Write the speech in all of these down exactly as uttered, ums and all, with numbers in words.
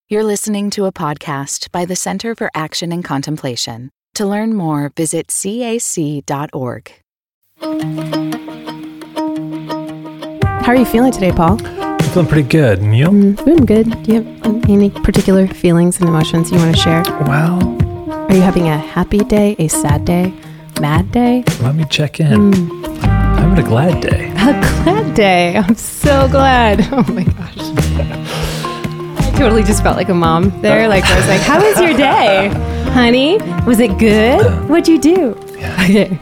You're listening to a podcast by the Center for Action and Contemplation. To learn more, visit c a c dot org. How are you feeling today, Paul? I'm feeling pretty good. And you? Mm, I'm good. Do you have um, any particular feelings and emotions you want to share? Well, are you having a happy day, a sad day, mad day? Let me check in. Mm. I'm having a glad day. A glad day. I'm so glad. Oh my gosh. I totally just felt like a mom there. Like I was like, how was your day, honey? Was it good? What'd you do? Yeah. Okay.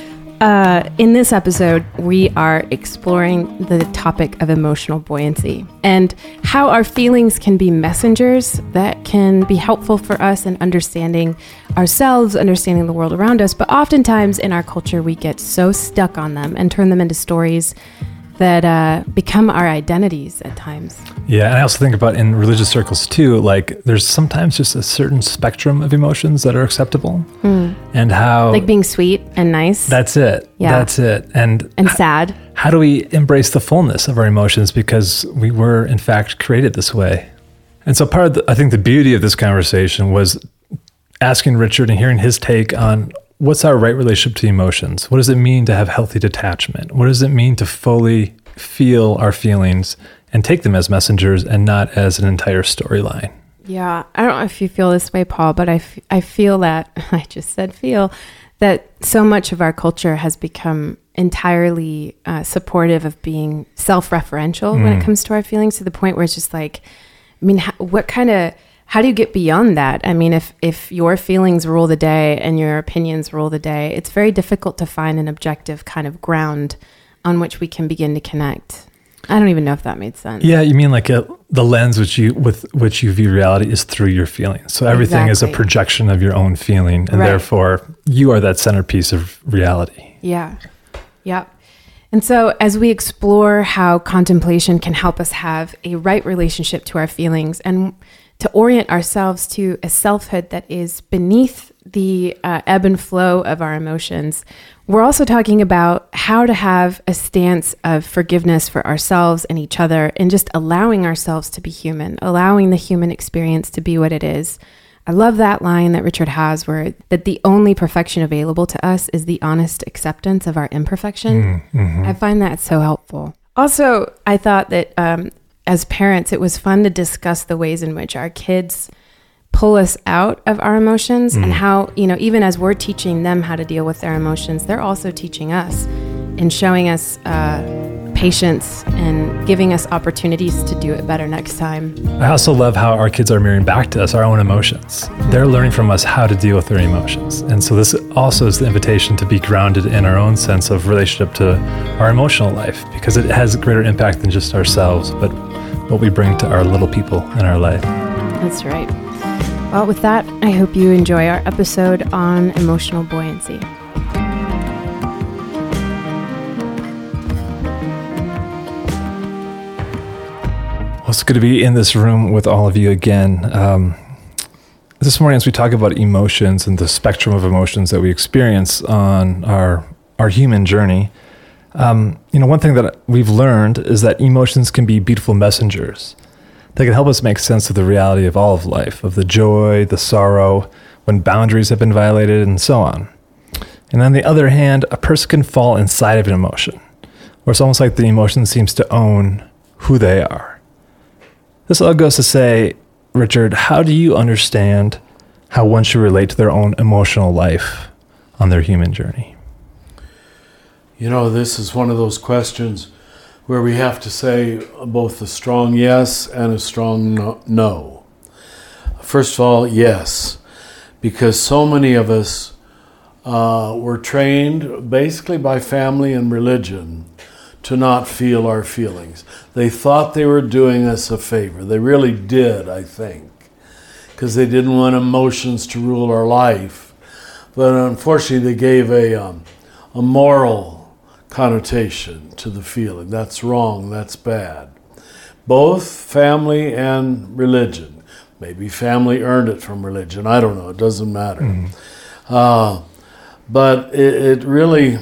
Uh, in this episode, we are exploring the topic of emotional buoyancy and how our feelings can be messengers that can be helpful for us in understanding ourselves, understanding the world around us. But oftentimes in our culture, we get so stuck on them and turn them into stories that uh, become our identities at times. Yeah, and I also think about in religious circles too, like there's sometimes just a certain spectrum of emotions that are acceptable mm. and how... Like being sweet and nice. That's it. Yeah. That's it. And And sad. How do we embrace the fullness of our emotions because we were in fact created this way? And so part of the, I think the beauty of this conversation was asking Richard and hearing his take on what's our right relationship to emotions? What does it mean to have healthy detachment? What does it mean to fully feel our feelings and take them as messengers and not as an entire storyline? Yeah, I don't know if you feel this way, Paul, but I, f- I feel that, I just said feel, that so much of our culture has become entirely uh, supportive of being self-referential mm. when it comes to our feelings, to the point where it's just like, I mean, how, what kind of... How do you get beyond that? I mean, if, if your feelings rule the day and your opinions rule the day, it's very difficult to find an objective kind of ground on which we can begin to connect. I don't even know if that made sense. Yeah, you mean like a, the lens which you with which you view reality is through your feelings. So everything exactly. is a projection of your own feeling, and right. therefore you are that centerpiece of reality. Yeah, yeah. And so as we explore how contemplation can help us have a right relationship to our feelings and to orient ourselves to a selfhood that is beneath the uh, ebb and flow of our emotions, we're also talking about how to have a stance of forgiveness for ourselves and each other and just allowing ourselves to be human, allowing the human experience to be what it is. I love that line that Richard has where that the only perfection available to us is the honest acceptance of our imperfection. Mm-hmm. I find that so helpful. Also, I thought that um, as parents, it was fun to discuss the ways in which our kids pull us out of our emotions mm. and how, you know, even as we're teaching them how to deal with their emotions, they're also teaching us and showing us uh, patience and giving us opportunities to do it better next time. I also love how our kids are mirroring back to us our own emotions. They're learning from us how to deal with their emotions. And so this also is the invitation to be grounded in our own sense of relationship to our emotional life, because it has greater impact than just ourselves, but what we bring to our little people in our life. That's right. Well, with that, I hope you enjoy our episode on emotional buoyancy. Well, it's good to be in this room with all of you again. Um, this morning, as we talk about emotions and the spectrum of emotions that we experience on our our human journey, Um, you know, one thing that we've learned is that emotions can be beautiful messengers. They can help us make sense of the reality of all of life, of the joy, the sorrow, when boundaries have been violated, and so on. And on the other hand, a person can fall inside of an emotion, where it's almost like the emotion seems to own who they are. This all goes to say, Richard, how do you understand how one should relate to their own emotional life on their human journey? You know, this is one of those questions where we have to say both a strong yes and a strong no. no. First of all, yes, because so many of us uh, were trained basically by family and religion to not feel our feelings. They thought they were doing us a favor. They really did, I think, because they didn't want emotions to rule our life. But unfortunately, they gave a, um, a moral connotation to the feeling. That's wrong, that's bad. Both family and religion. Maybe family earned it from religion. I don't know, it doesn't matter. Mm. Uh, but it, it really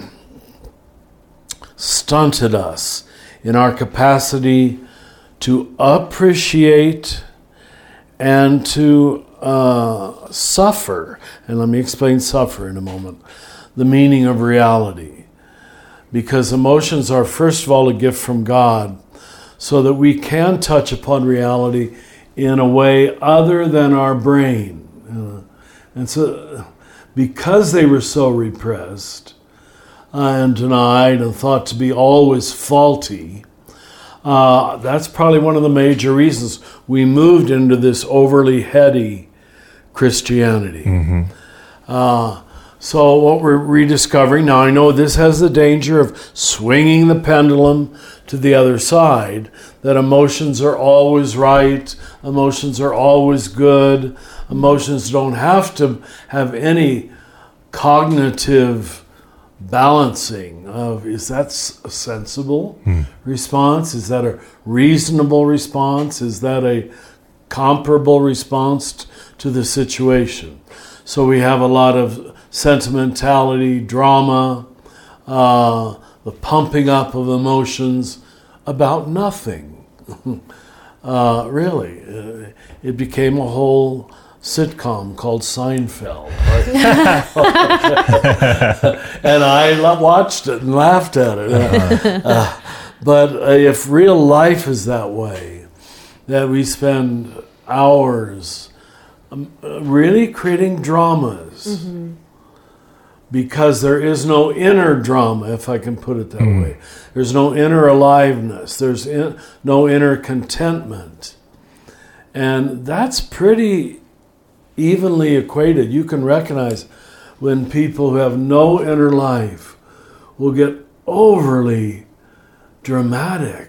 stunted us in our capacity to appreciate and to uh, suffer. And let me explain suffer in a moment. The meaning of reality. Because emotions are, first of all, a gift from God, so that we can touch upon reality in a way other than our brain. Uh, and so, because they were so repressed and denied and thought to be always faulty, uh, that's probably one of the major reasons we moved into this overly heady Christianity. Mm-hmm. Uh, so what we're rediscovering, now I know this has the danger of swinging the pendulum to the other side, that emotions are always right, emotions are always good, emotions don't have to have any cognitive balancing of, is that a sensible hmm. response? Is that a reasonable response? Is that a comparable response to the situation? So we have a lot of sentimentality, drama, uh, the pumping up of emotions about nothing. uh, really. Uh, it became a whole sitcom called Seinfeld. And I watched it and laughed at it. Uh, but uh, if real life is that way, that we spend hours um, really creating dramas, mm-hmm. because there is no inner drama, if I can put it that mm. way. There's no inner aliveness. There's in, no inner contentment. And that's pretty evenly equated. You can recognize when people who have no inner life will get overly dramatic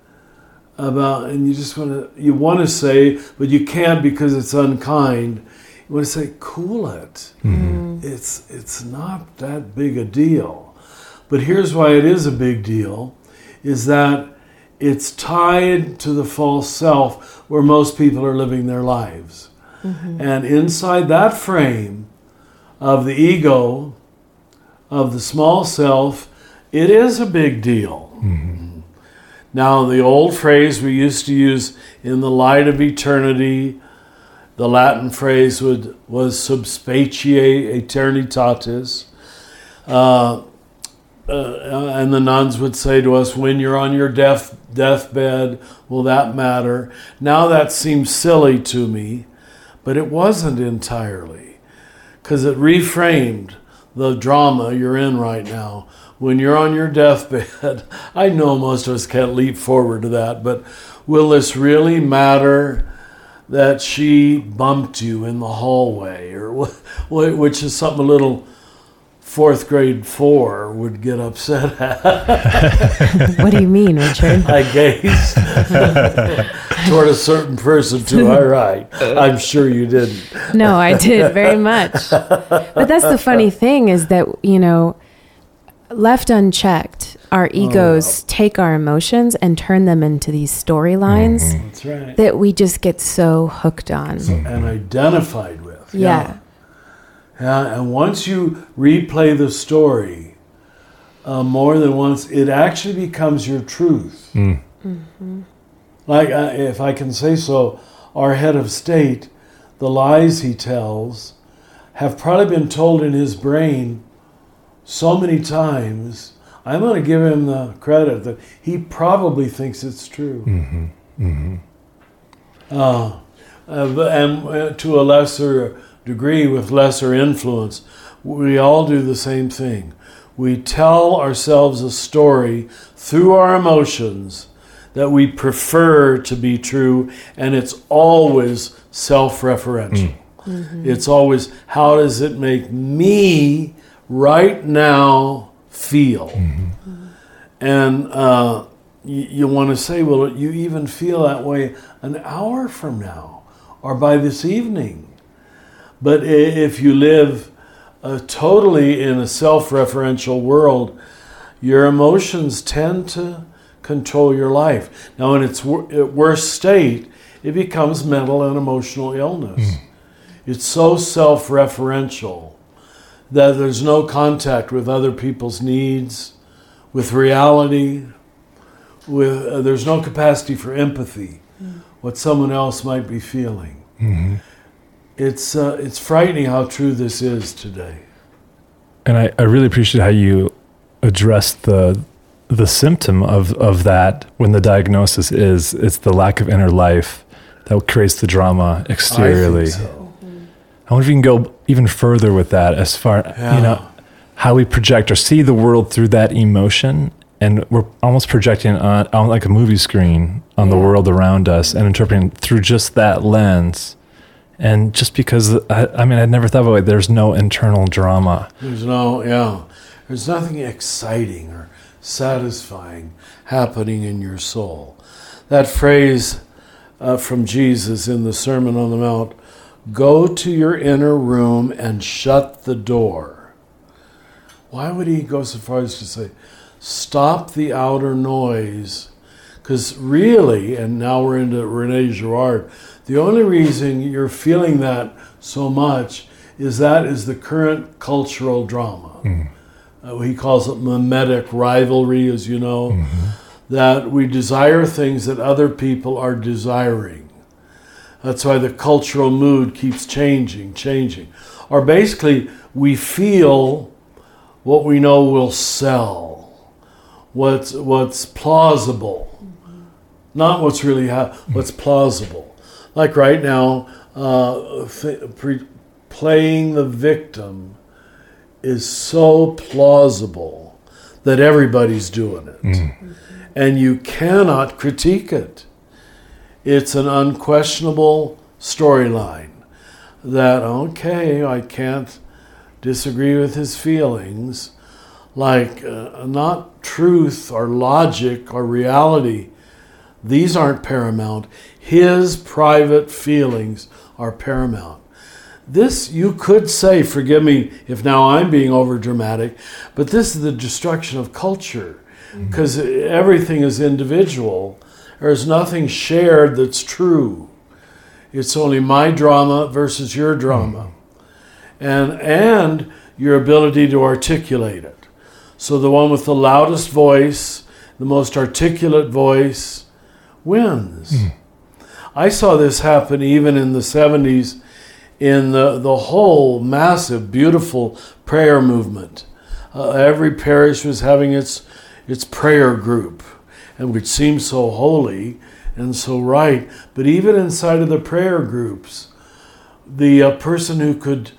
about, and you just want to, you want to say, but you can't because it's unkind. You want to say, cool it. Mm-hmm. It's it's not that big a deal. But here's why it is a big deal, is that it's tied to the false self where most people are living their lives. Mm-hmm. And inside that frame of the ego, of the small self, it is a big deal. Mm-hmm. Now, the old phrase we used to use, in the light of eternity, the Latin phrase would, was subspecie aeternitatis. Uh, uh, and the nuns would say to us, when you're on your death deathbed, will that matter? Now that seems silly to me, but it wasn't entirely, because it reframed the drama you're in right now. When you're on your deathbed, I know most of us can't leap forward to that, but will this really matter that she bumped you in the hallway, or which is something a little fourth grade four would get upset at. What do you mean, Richard? I gazed toward a certain person too. All right. I'm sure you didn't. No, I did very much. But that's the funny thing, is that, you know, left unchecked, our egos oh. take our emotions and turn them into these storylines mm-hmm. That's right. that we just get so hooked on. Mm-hmm. And identified with. Yeah. yeah. Yeah, and once you replay the story uh, more than once, it actually becomes your truth. Mm. Mm-hmm. Like, uh, if I can say so, our head of state, the lies he tells have probably been told in his brain so many times. I'm going to give him the credit that he probably thinks it's true. Mm-hmm. Mm-hmm. Uh, uh, and uh, to a lesser degree, with lesser influence, we all do the same thing. We tell ourselves a story through our emotions that we prefer to be true, and it's always self-referential. Mm-hmm. It's always, how does it make me right now feel? Mm-hmm. And uh, you, you want to say, well, you even feel that way an hour from now or by this evening. But if you live uh, totally in a self-referential world, your emotions tend to control your life. Now, in its wor- worst state, it becomes mental and emotional illness. Mm. It's so self-referential that there's no contact with other people's needs, with reality, with uh, there's no capacity for empathy, mm. what someone else might be feeling. Mm-hmm. It's uh, it's frightening how true this is today. And I, I really appreciate how you addressed the the symptom of, of that when the diagnosis is it's the lack of inner life that creates the drama exteriorly. I think so. I wonder if you can go even further with that as far, Yeah. you know, how we project or see the world through that emotion, and we're almost projecting on, on like a movie screen on the Yeah. world around us and interpreting through just that lens. And just because, I, I mean, I'd never thought about it, there's no internal drama. There's no, yeah, there's nothing exciting or satisfying happening in your soul. That phrase uh, from Jesus in the Sermon on the Mount, go to your inner room and shut the door. Why would he go so far as to say, stop the outer noise? Because really, and now we're into Rene Girard, the only reason you're feeling that so much is that is the current cultural drama. Mm. Uh, he calls it mimetic rivalry, as you know, Mm-hmm. that we desire things that other people are desiring. That's why the cultural mood keeps changing, changing. Or basically, we feel what we know will sell, what's what's plausible, not what's really ha- what's plausible. Like right now, uh, th- pre- playing the victim is so plausible that everybody's doing it, Mm. and you cannot critique it. It's an unquestionable storyline that, okay, I can't disagree with his feelings. Like, uh, not truth or logic or reality. These aren't paramount. His private feelings are paramount. This, you could say, forgive me if now I'm being over dramatic, but this is the destruction of culture, because mm-hmm. everything is individual. There's nothing shared that's true. It's only my drama versus your drama. Mm-hmm. And and your ability to articulate it. So the one with the loudest voice, the most articulate voice, wins. Mm. I saw this happen even in the seventies in the, the whole massive, beautiful prayer movement. Uh, every parish was having its its prayer group, and which seemed so holy and so right. But even inside of the prayer groups, the uh, person who could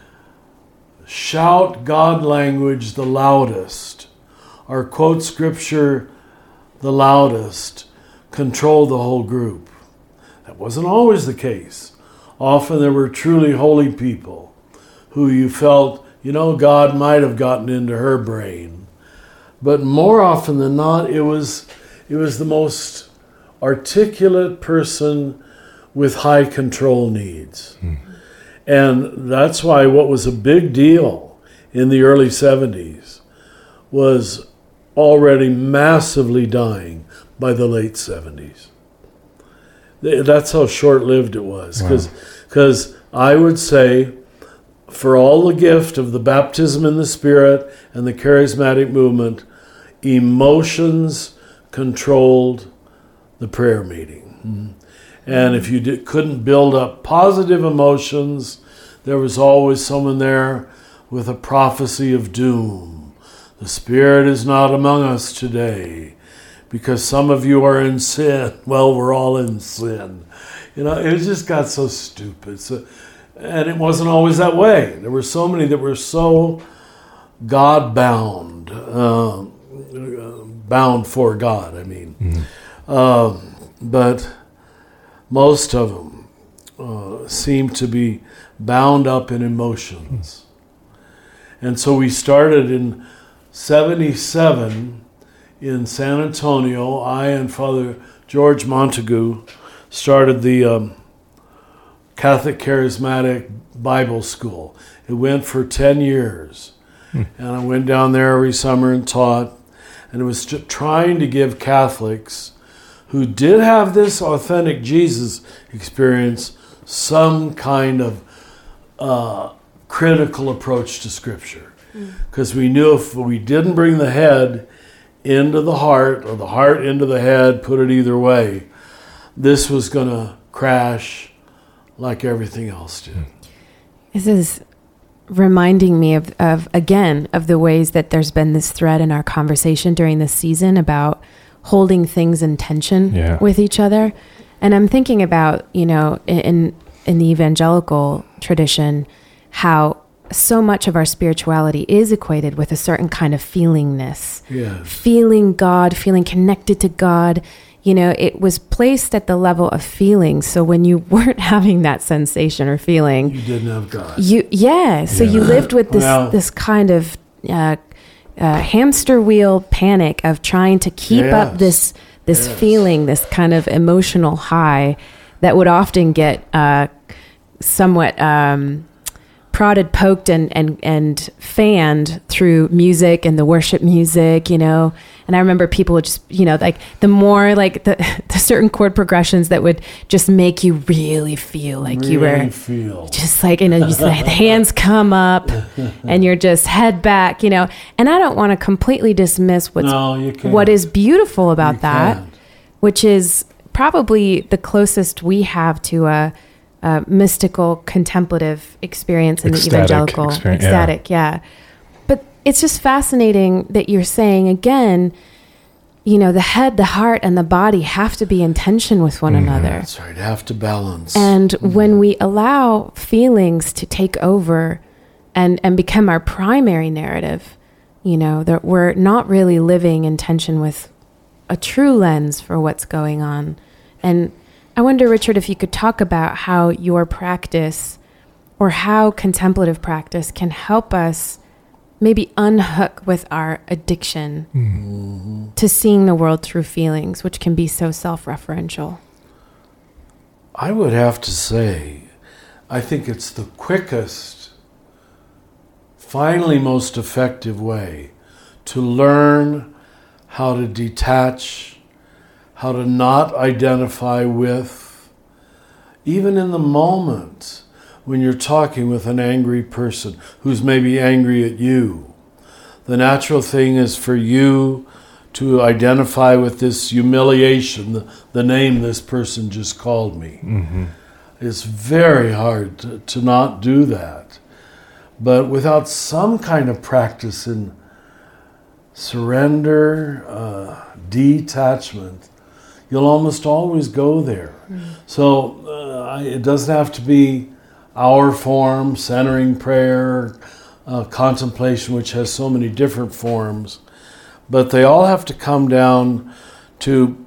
shout God language the loudest, or quote scripture the loudest, control the whole group. That wasn't always the case. Often there were truly holy people who you felt, you know, God might have gotten into her brain. But more often than not, it was it was the most articulate person with high control needs. Hmm. And that's why what was a big deal in the early seventies was already massively dying by the late seventies. That's how short-lived it was. Because wow. I would say, for all the gift of the baptism in the Spirit and the charismatic movement, emotions controlled the prayer meeting. Mm-hmm. And if you did, couldn't build up positive emotions, there was always someone there with a prophecy of doom. The Spirit is not among us today because some of you are in sin. Well, we're all in sin. You know, it just got so stupid. So, and it wasn't always that way. There were so many that were so God-bound, uh, bound for God, I mean. Mm-hmm. Um, but most of them uh, seem to be bound up in emotions. And so we started in seventy-seven in San Antonio. I and Father George Montague started the um, Catholic Charismatic Bible School. It went for ten years. Hmm. And I went down there every summer and taught. And it was just trying to give Catholics who did have this authentic Jesus experience some kind of uh, critical approach to Scripture. Because mm. we knew if we didn't bring the head into the heart, or the heart into the head, put it either way, this was going to crash like everything else did. This is reminding me of, of, again, of the ways that there's been this thread in our conversation during this season about holding things in tension Yeah. with each other. And I'm thinking about, you know, in in the evangelical tradition, how so much of our spirituality is equated with a certain kind of feelingness. Yes. Feeling God, feeling connected to God. You know, it was placed at the level of feeling. So when you weren't having that sensation or feeling, You didn't have God. you yeah. So Yeah. you lived with this Well- this kind of uh, uh, hamster wheel panic of trying to keep Yes. up this this Yes. feeling, this kind of emotional high that would often get uh, somewhat um, prodded, poked, and, and and fanned through music and the worship music, you know. And I remember people would just, you know, like the more like the, the certain chord progressions that would just make you really feel like you Really were feel. just like, you know, you say, the hands come up and you're just head back, you know. And I don't want to completely dismiss what's No, you can't. what is beautiful about You that, can't. which is probably the closest we have to a, a mystical contemplative experience in Ecstatic the evangelical experience, yeah. ecstatic, yeah. But it's just fascinating that you're saying again, you know, the head, the heart, and the body have to be in tension with one another. That's right. Have to balance. And when we allow feelings to take over and, and become our primary narrative, you know, that we're not really living in tension with a true lens for what's going on. And I wonder, Richard, if you could talk about how your practice or how contemplative practice can help us maybe unhook with our addiction Mm-hmm. to seeing the world through feelings, which can be so self-referential. I would have to say, I think it's the quickest, finally most effective way to learn how to detach, how to not identify with, even in the moment when you're talking with an angry person who's maybe angry at you. The natural thing is for you to identify with this humiliation, the, the name this person just called me. Mm-hmm. It's very hard to, to not do that. But without some kind of practice in surrender, uh, detachment, you'll almost always go there. Mm. So uh, I, it doesn't have to be our form, centering prayer, uh, contemplation, which has so many different forms, but they all have to come down to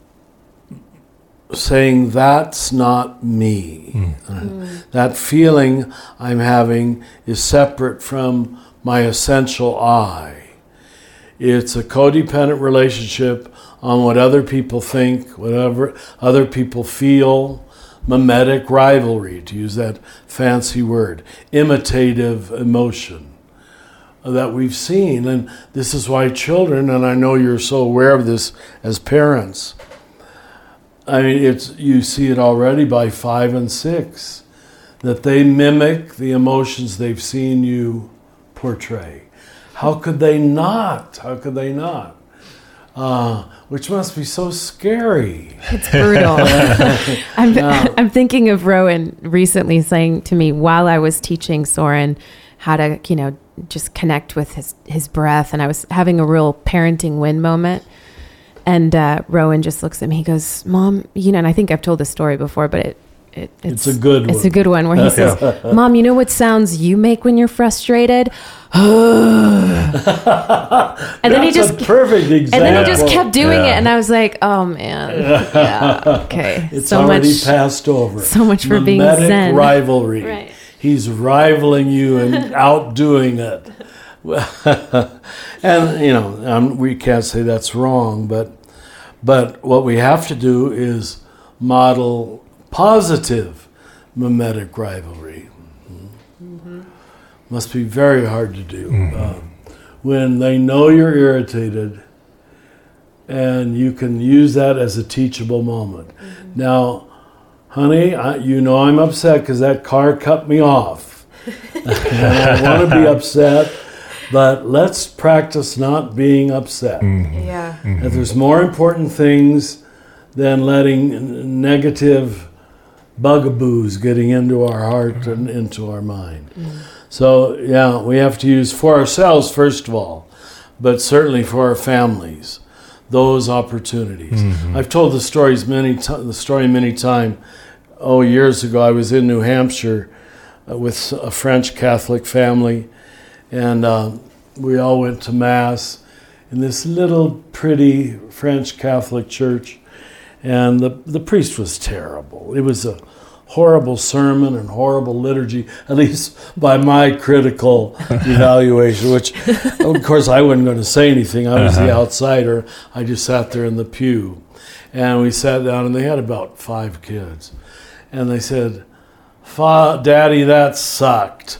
saying, that's not me. Mm. Uh, mm. That feeling I'm having is separate from my essential I. It's a codependent relationship on what other people think, whatever other people feel, mimetic rivalry, to use that fancy word, imitative emotion that we've seen. And this is why children, and I know you're so aware of this as parents, I mean, it's you see it already by five and six, that they mimic the emotions they've seen you portray. How could they not? How could they not? Uh, which must be so scary. It's brutal. I'm, no. I'm thinking of Rowan recently saying to me while I was teaching Soren how to, you know, just connect with his, his breath. And I was having a real parenting win moment. And uh, Rowan just looks at me. He goes, Mom, you know, and I think I've told this story before, but it, it it's, it's a good one. It's a good one where he says, Mom, you know what sounds you make when you're frustrated? and then he just a perfect example. And then he just kept doing yeah. it, and I was like, "Oh man, yeah, okay." It's so already much, passed over. So much for Mimetic being zen. rivalry. Right. He's rivaling you and outdoing it. And you know, um, we can't say that's wrong, but but what we have to do is model positive mimetic rivalry. Mm-hmm. Must be very hard to do. Mm-hmm. Uh, when they know you're irritated and you can use that as a teachable moment. Mm-hmm. Now, honey, I, you know I'm upset because that car cut me off. And I want to be upset, but let's practice not being upset. Mm-hmm. Yeah. Mm-hmm. That there's more important things than letting negative bugaboos getting into our heart and into our mind. Mm. So, yeah, we have to use for ourselves, first of all, but certainly for our families, those opportunities. Mm-hmm. I've told the stories many t- the story many times. Oh, years ago, I was in New Hampshire uh, with a French Catholic family, and uh, we all went to Mass in this little pretty French Catholic church, and the, the priest was terrible. It was a horrible sermon and horrible liturgy, at least by my critical evaluation, which, of course, I wasn't going to say anything. I was uh-huh. the outsider. I just sat there in the pew. And we sat down, and they had about five kids. And they said, Fa- Daddy, that sucked.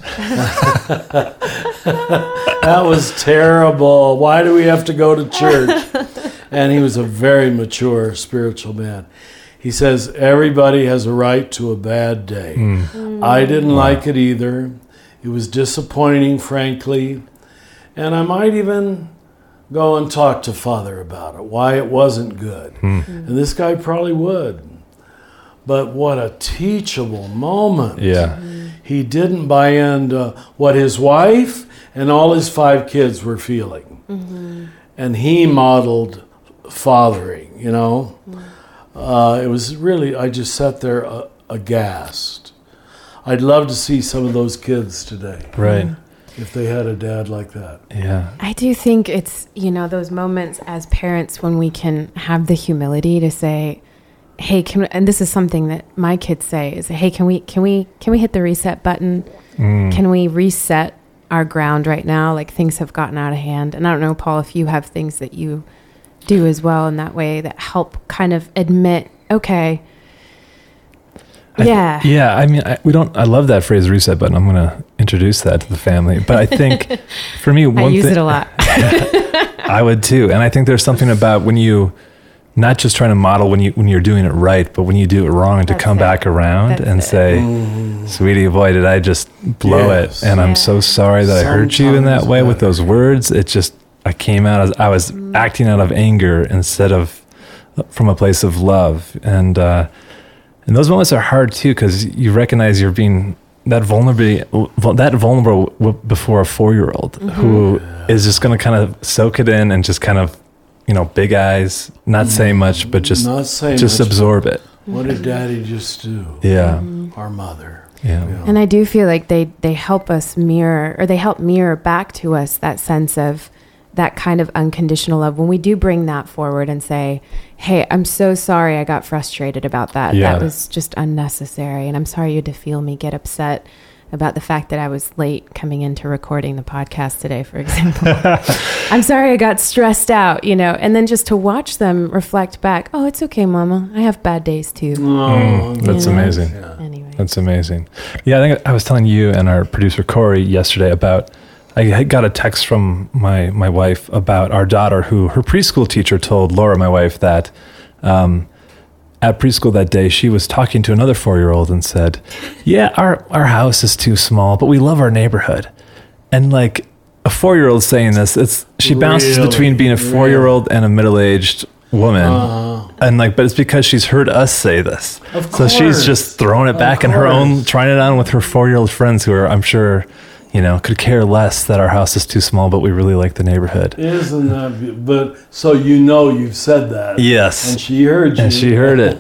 That was terrible. Why do we have to go to church? And he was a very mature spiritual man. He says, everybody has a right to a bad day. Mm. Mm. I didn't wow. like it either. It was disappointing, frankly. And I might even go and talk to Father about it, why it wasn't good. Mm. And this guy probably would. But what a teachable moment. Yeah. Mm. He didn't buy into what his wife and all his five kids were feeling. Mm-hmm. And he modeled fathering, you know. Mm. Uh, it was really, I just sat there uh, aghast. I'd love to see some of those kids today. Right. If they had a dad like that. Yeah. I do think it's, you know, those moments as parents when we can have the humility to say, hey, can we, and this is something that my kids say is, hey, can we, can we, can we hit the reset button? Mm. Can we reset our ground right now? Like things have gotten out of hand. And I don't know, Paul, if you have things that you do as well in that way that help kind of admit, okay, I yeah. Th- yeah, I mean, I, we don't, I love that phrase reset button. I'm going to introduce that to the family. But I think for me, one I use thing, it a lot. I would too. And I think there's something about when you, not just trying to model when you when you're doing it right, but when you do it wrong, to That's come it. back around That's and it. say, mm. sweetie, boy, did I just blow yes. it. And yeah. I'm so sorry that Sometimes I hurt you in that way better. With those words. It just, I came out as, I was mm. acting out of anger instead of from a place of love. And, uh, and those moments are hard too, because you recognize you're being that vulnerable, that vulnerable before a four-year-old mm-hmm. who is just going to kind of soak it in and just kind of, you know, big eyes, not say much, but just just much, absorb it. What did Daddy just do? Yeah. Mm-hmm. Our mother. Yeah. You know? And I do feel like they, they help us mirror, or they help mirror back to us that sense of that kind of unconditional love. When we do bring that forward and say, hey, I'm so sorry I got frustrated about that. Yeah. That was just unnecessary. And I'm sorry you had to feel me get upset about the fact that I was late coming into recording the podcast today, for example. I'm sorry I got stressed out, you know, and then just to watch them reflect back, oh, it's okay, Mama. I have bad days too. Oh, mm, that's you know? amazing. Yeah. Anyway. That's amazing. Yeah, I think I was telling you and our producer, Corey, yesterday about, I got a text from my, my wife about our daughter who, her preschool teacher told Laura, my wife, that um, at preschool that day, she was talking to another four-year-old and said, yeah, our, our house is too small, but we love our neighborhood. And like a four-year-old saying this, it's she bounces really? between being a four-year-old really? and a middle-aged woman. Uh, and like, but it's because she's heard us say this. Of so course. She's just throwing it back in her own, trying it on with her four-year-old friends who are, I'm sure, you know, could care less that our house is too small, but we really like the neighborhood. Isn't that be- but so you know you've said that. Yes. And she heard you. And she heard it.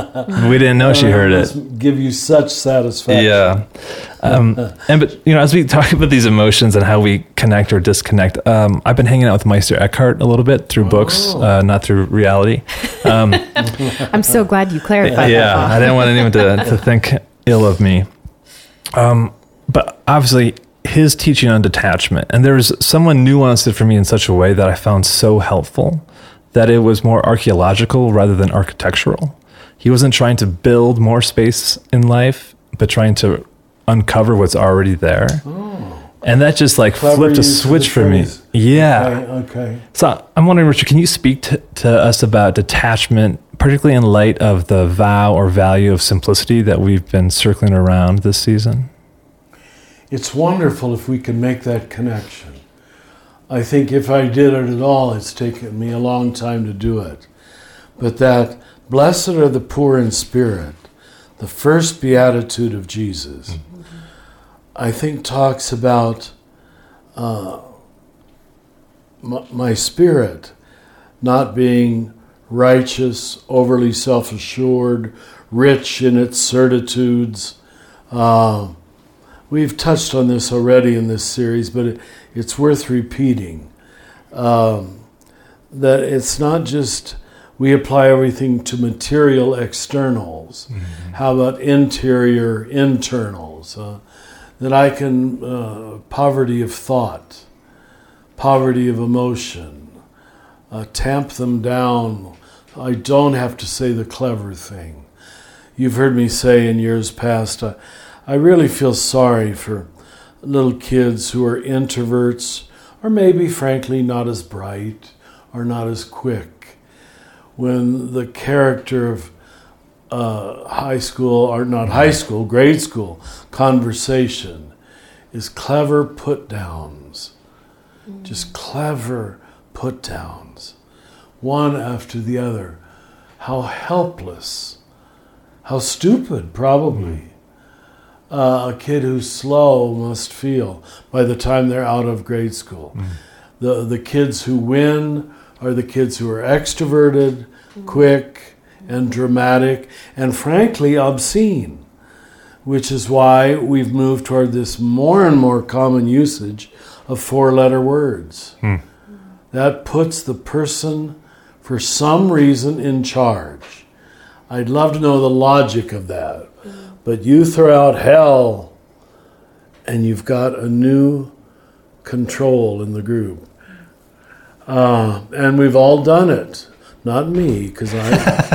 We didn't know she heard it. Must give you such satisfaction. Yeah. Um, and but you know, as we talk about these emotions and how we connect or disconnect, um, I've been hanging out with Meister Eckhart a little bit through books, oh. uh, not through reality. Um, I'm so glad you clarified yeah, that. I didn't want anyone to, to think ill of me. Um, but obviously, his teaching on detachment, and there's someone nuanced it for me in such a way that I found so helpful that it was more archaeological rather than architectural. He wasn't trying to build more space in life, but trying to uncover what's already there. Oh. And that just like Clever flipped a switch for me. Yeah. Okay, okay. So I'm wondering, Richard, can you speak to, to us about detachment, particularly in light of the vow or value of simplicity that we've been circling around this season? It's wonderful if we can make that connection. I think if I did it at all, it's taken me a long time to do it. But that blessed are the poor in spirit. the first beatitude of Jesus, mm-hmm. I think talks about uh, m- my spirit not being righteous, overly self-assured, rich in its certitudes. Uh, we've touched on this already in this series, but it, it's worth repeating. Um, that it's not just we apply everything to material externals. Mm-hmm. How about interior internals? Uh, that I can, uh, poverty of thought, poverty of emotion, uh, tamp them down. I don't have to say the clever thing. You've heard me say in years past, uh, I really feel sorry for little kids who are introverts, or maybe frankly not as bright or not as quick. When the character of uh, high school, or not high school, grade school conversation is clever put-downs, mm. just clever put-downs, one after the other. How helpless, how stupid probably uh, a kid who's slow must feel by the time they're out of grade school. Mm. The, the kids who win are the kids who are extroverted, mm. quick, and dramatic, and frankly obscene, which is why we've moved toward this more and more common usage of four-letter words. Hmm. That puts the person, for some reason, in charge. I'd love to know the logic of that, but you throw out hell, and you've got a new control in the group. Uh, and we've all done it. Not me, because I,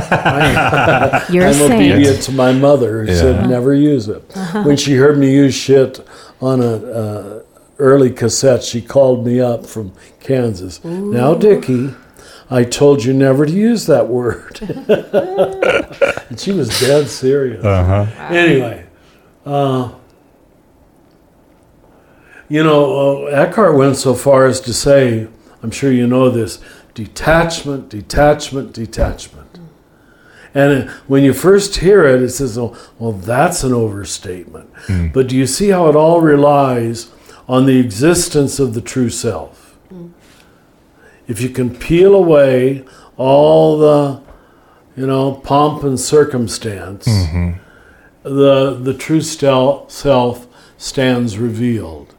I, You're I'm saint. obedient to my mother who Yeah. said never use it. Uh-huh. When she heard me use shit on a uh, early cassette, she called me up from Kansas. Ooh. Now, Dickie, I told you never to use that word. And she was dead serious. Uh-huh. Anyway, uh, you know, uh, Eckhart went so far as to say, I'm sure you know this, detachment, detachment, detachment. And when you first hear it, it says, oh, well, that's an overstatement. Mm. But do you see how it all relies on the existence of the true self? Mm. If you can peel away all the, you know, pomp and circumstance, mm-hmm. the, the true stel- self stands revealed.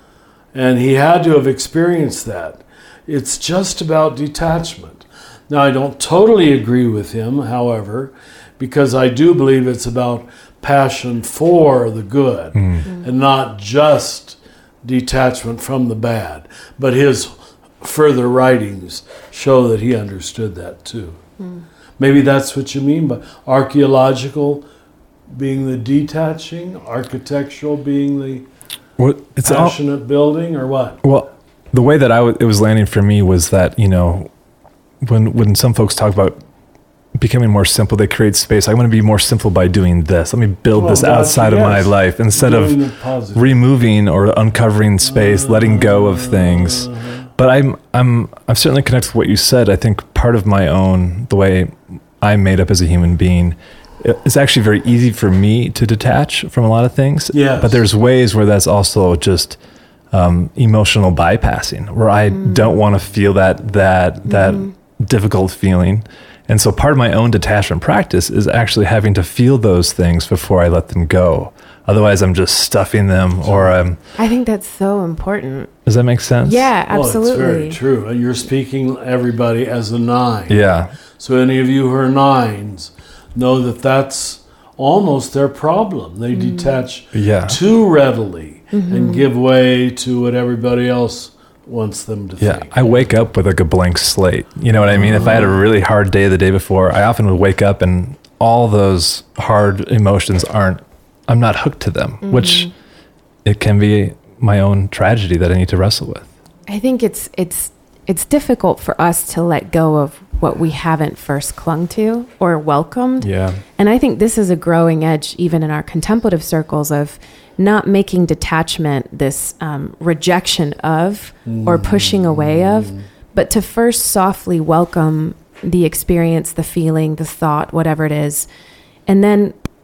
And he had to have experienced that. It's just about detachment. Now, I don't totally agree with him, however, because I do believe it's about passion for the good mm. and not just detachment from the bad. But his further writings show that he understood that too. Mm. Maybe that's what you mean by archaeological being the detaching, architectural being the well, it's passionate all, building, or what? Well, the way that I w- it was landing for me was that, you know, when when some folks talk about becoming more simple, they create space. I want to be more simple by doing this. Let me build well, this God, outside yes. of my life instead doing of removing or uncovering space, uh, letting go of things. Uh, but I'm I'm I'm certainly connected with what you said. I think part of my own, the way I'm made up as a human being, it's actually very easy for me to detach from a lot of things. Yes. But there's ways where that's also just um, emotional bypassing, where I mm. don't want to feel that that that mm. difficult feeling. And so part of my own detachment practice is actually having to feel those things before I let them go. Otherwise, I'm just stuffing them, or I'm... I think that's so important. Does that make sense? Yeah, absolutely. Well, it's very true. You're speaking everybody as a nine. Yeah. So any of you who are nines know that that's almost their problem. They mm. detach yeah. too readily mm-hmm. and give way to what everybody else wants them to yeah, think. I wake up with like a blank slate. You know what I mean? Uh-huh. If I had a really hard day the day before, I often would wake up and all those hard emotions aren't, I'm not hooked to them, mm-hmm. which it can be my own tragedy that I need to wrestle with. I think it's it's it's difficult for us to let go of what we haven't first clung to or welcomed. Yeah. And I think this is a growing edge even in our contemplative circles of not making detachment this um, rejection of mm. or pushing away of, but to first softly welcome the experience, the feeling, the thought, whatever it is, and then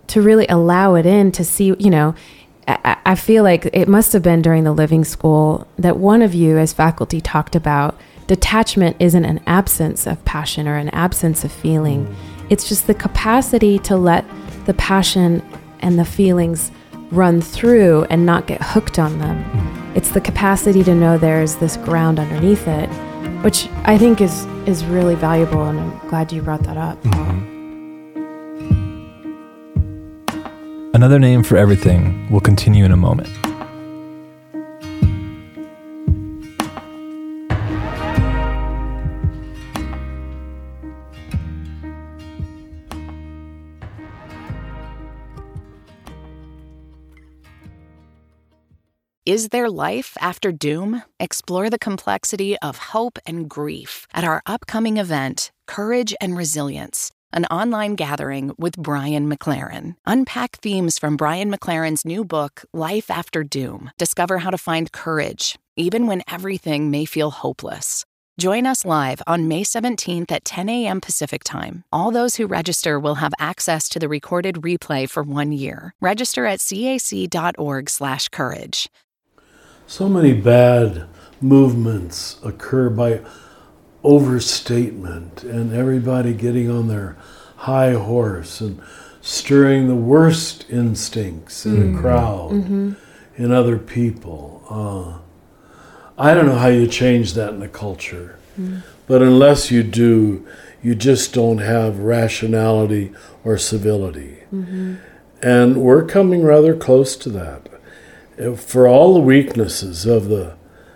to really allow it in, to see, you know, I, I feel like it must have been during the Living School that one of you as faculty talked about detachment isn't an absence of passion or an absence of feeling. It's just the capacity to let the passion and the feelings run through and not get hooked on them. It's the capacity to know there's this ground underneath it, which I think is, is really valuable, and I'm glad you brought that up. Mm-hmm. Another name for everything will continue in a moment. Is there life after doom? Explore the complexity of hope and grief at our upcoming event, Courage and Resilience, an online gathering with Brian McLaren. Unpack themes from Brian McLaren's new book, Life After Doom. Discover how to find courage, even when everything may feel hopeless. Join us live on May seventeenth at ten a.m. Pacific Time. All those who register will have access to the recorded replay for one year. Register at cac.org slash courage. So many bad movements occur by overstatement and everybody getting on their high horse and stirring the worst instincts in mm. a crowd, mm-hmm. in other people. Uh, I don't know how you change that in a culture, mm. but unless you do, you just don't have rationality or civility. Mm-hmm. And we're coming rather close to that. For all the weaknesses of the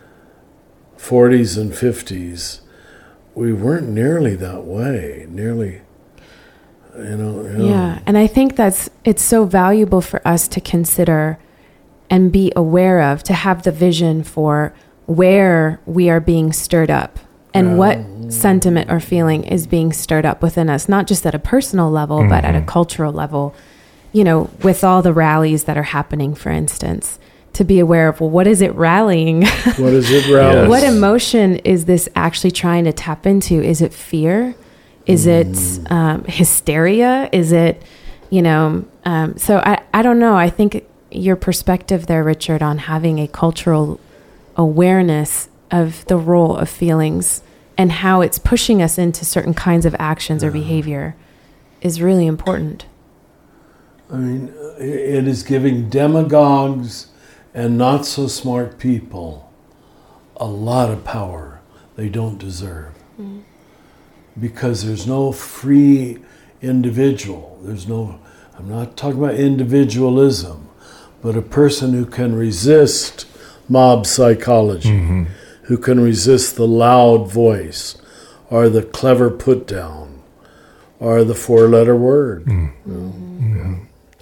forties and fifties, we weren't nearly that way, nearly, you know, you know. Yeah, and I think that's, it's so valuable for us to consider and be aware of, to have the vision for where we are being stirred up and yeah. what sentiment or feeling is being stirred up within us, not just at a personal level, mm-hmm. but at a cultural level, you know, with all the rallies that are happening, for instance. To be aware of, well, what is it rallying? What is it rallying? Yes. What emotion is this actually trying to tap into? Is it fear? Is mm. it um, hysteria? Is it, you know, um, so I, I don't know. I think your perspective there, Richard, on having a cultural awareness of the role of feelings and how it's pushing us into certain kinds of actions yeah. or behavior is really important. I mean, it is giving demagogues and not so smart people a lot of power they don't deserve. Mm. Because there's no free individual. There's no, I'm not talking about individualism, but a person who can resist mob psychology, mm-hmm. who can resist the loud voice or the clever put down or the four letter word. Mm. Mm-hmm. Mm-hmm.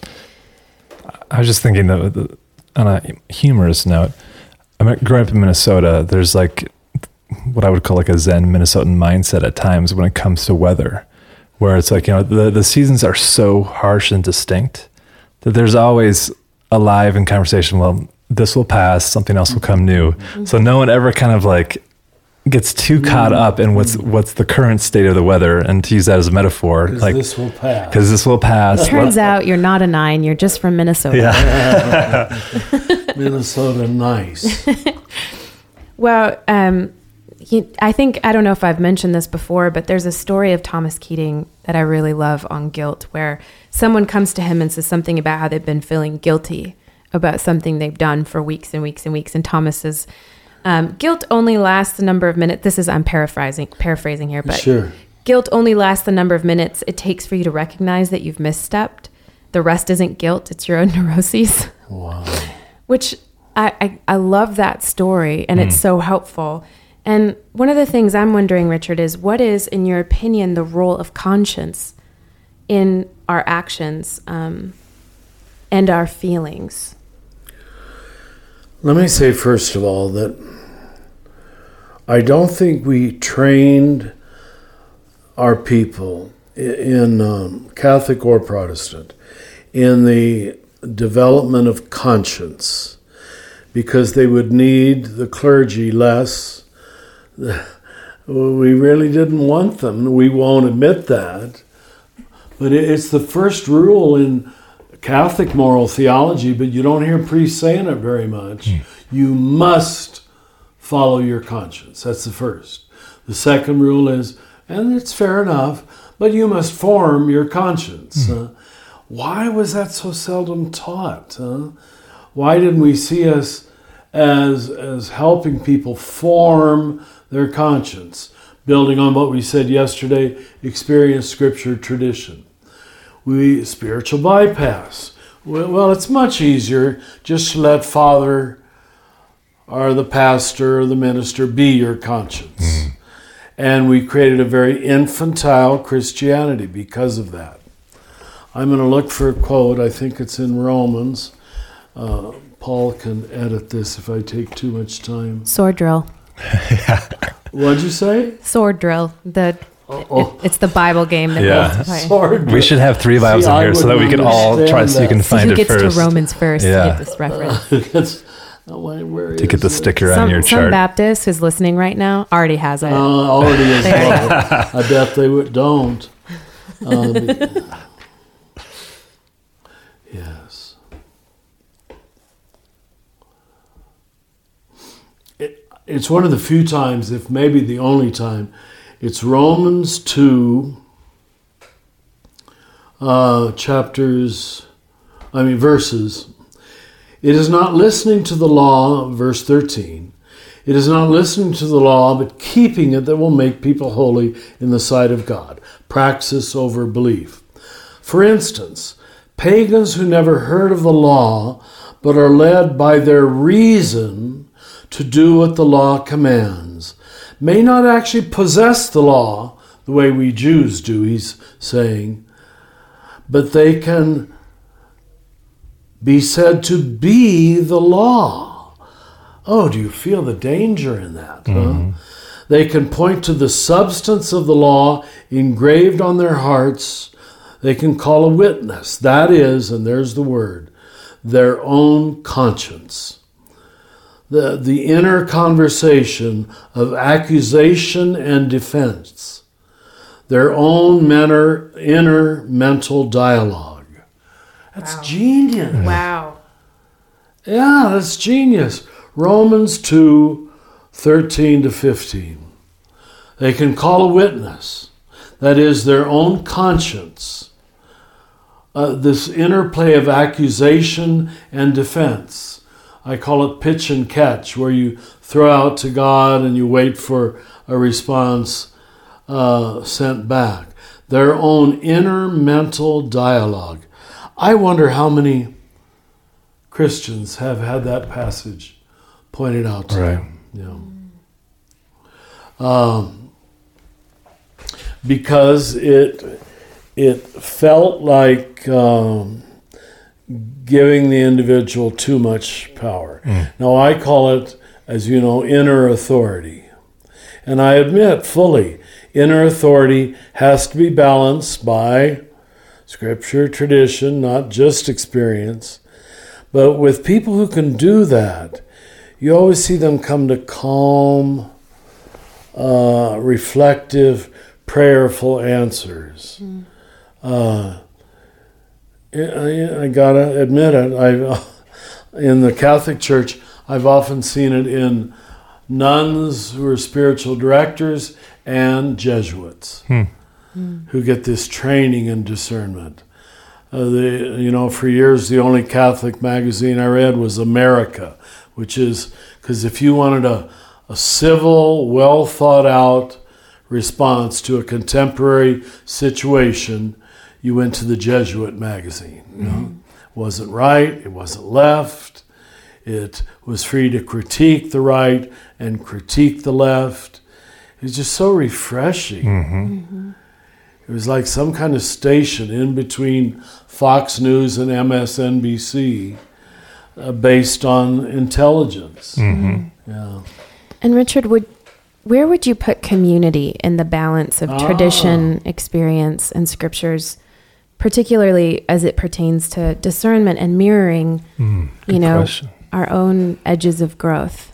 I was just thinking that the, on a humorous note, I mean, growing up in Minnesota, there's like what I would call like a Zen Minnesotan mindset at times when it comes to weather, where it's like, you know, the, the seasons are so harsh and distinct that there's always alive in conversation, well, this will pass, something else will come new. Mm-hmm. So no one ever kind of like gets too caught up in what's what's the current state of the weather, and to use that as a metaphor, like this will pass. Because this will pass. It turns well, out you're not a nine; you're just from Minnesota. Yeah. Minnesota, nice. Well, um, he, I think I don't know if I've mentioned this before, but there's a story of Thomas Keating that I really love on guilt, where someone comes to him and says something about how they've been feeling guilty about something they've done for weeks and weeks and weeks, and Thomas says, Um, guilt only lasts the number of minutes. This is, I'm paraphrasing, paraphrasing here, but sure. Guilt only lasts the number of minutes it takes for you to recognize that you've misstepped. The rest isn't guilt, it's your own neuroses. Wow. Which I, I, I love that story, and mm. it's so helpful. And one of the things I'm wondering, Richard, is what is, in your opinion, the role of conscience in our actions um, and our feelings? Let me say, first of all, that I don't think we trained our people in um, Catholic or Protestant in the development of conscience, because they would need the clergy less. We really didn't want them. We won't admit that. But it's the first rule in Catholic moral theology, but you don't hear priests saying it very much. Mm. You must follow your conscience. That's the first. The second rule is, and it's fair enough, but you must form your conscience. Mm. Uh, why was that so seldom taught? Huh? Why didn't we see us as, as helping people form their conscience? Building on what we said yesterday, experience, scripture, tradition. We spiritual bypass. Well, it's much easier just to let Father or the pastor or the minister be your conscience. Mm. And we created a very infantile Christianity because of that. I'm going to look for a quote. I think it's in Romans. Uh, Paul can edit this if I take too much time. Sword drill. What'd you say? Sword drill. The oh, oh. It, it's the Bible game that yeah. we have to play. Sword we should have three Bibles See, in here so that we can all try so you can find so it who gets first. to Romans first yeah. to get this reference? Oh, where to get the it? sticker some, on your some chart. Baptist who's listening right now already has it. Uh, already is. I bet they would, don't. Uh, yes. It, it's one of the few times, if maybe the only time, it's Romans two, uh, chapters, I mean verses. It is not listening to the law, verse thirteen. It is not listening to the law, but keeping it that will make people holy in the sight of God. Praxis over belief. For instance, pagans who never heard of the law, but are led by their reason to do what the law commands, may not actually possess the law the way we Jews do, he's saying, but they can be said to be the law. Oh, do you feel the danger in that? Mm-hmm. Huh? They can point to the substance of the law engraved on their hearts. They can call a witness. That is, and there's the word, their own conscience. The, the inner conversation of accusation and defense. Their own menor, inner mental dialogue. That's wow. Genius. Wow. Yeah, that's genius. Romans two, thirteen to fifteen. They can call a witness. That is their own conscience. Uh, this interplay of accusation and defense. I call it pitch and catch, where you throw out to God and you wait for a response uh, sent back. Their own inner mental dialogue. I wonder how many Christians have had that passage pointed out to right. them. Yeah. Um, because it it felt like um, giving the individual too much power. Mm. Now I call it, as you know, inner authority. And I admit fully, inner authority has to be balanced by Scripture, tradition, not just experience. But with people who can do that, you always see them come to calm, uh, reflective, prayerful answers. Mm. Uh, I, I gotta admit it. I've, in the Catholic Church, I've often seen it in nuns who are spiritual directors and Jesuits. Hmm. who get this training and discernment. Uh, the, you know, for years, the only Catholic magazine I read was America, which is, because if you wanted a, a civil, well thought out response to a contemporary situation, you went to the Jesuit magazine. You know? Mm-hmm. It wasn't right, it wasn't left, it was free to critique the right and critique the left. It was just so refreshing. Mm-hmm. Mm-hmm. It was like some kind of station in between Fox News and M S N B C uh, based on intelligence. Mm-hmm. Yeah. And Richard, would where would you put community in the balance of ah. tradition, experience, and scriptures, particularly as it pertains to discernment and mirroring, mm, you know, question. Our own edges of growth?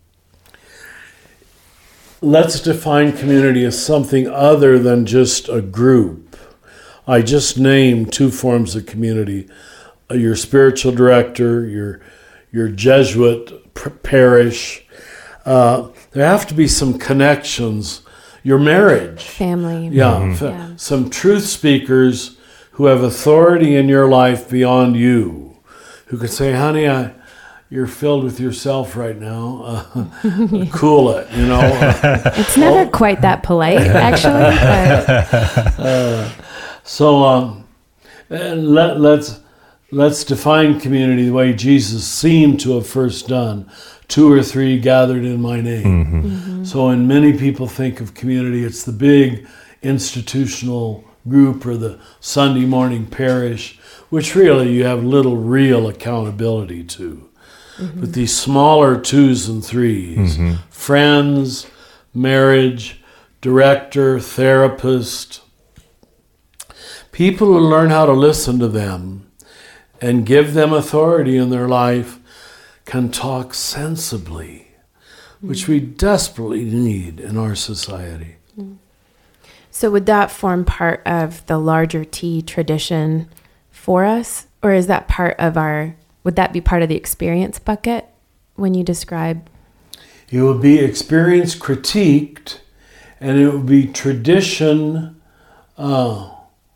Let's define community as something other than just a group. I just named two forms of community, your spiritual director, your your Jesuit p- parish. Uh, there have to be some connections. Your marriage. Family. Yeah, Mm-hmm. fa- Yeah. some truth speakers who have authority in your life beyond you, who could say, honey, I, you're filled with yourself right now. Uh, cool it, you know. Uh, It's never quite that polite, actually. But uh, so um, and let, let's let's define community the way Jesus seemed to have first done. Two or three gathered in my name. Mm-hmm. Mm-hmm. So when many people think of community, it's the big institutional group or the Sunday morning parish, which really you have little real accountability to. Mm-hmm. But these smaller twos and threes, Mm-hmm. friends, marriage, director, therapist, people who learn how to listen to them and give them authority in their life can talk sensibly, which we desperately need in our society. so would that form part of the larger T tradition for us? Or is that part of our, would that be part of the experience bucket when you describe? It would be experience critiqued, and it would be tradition uh,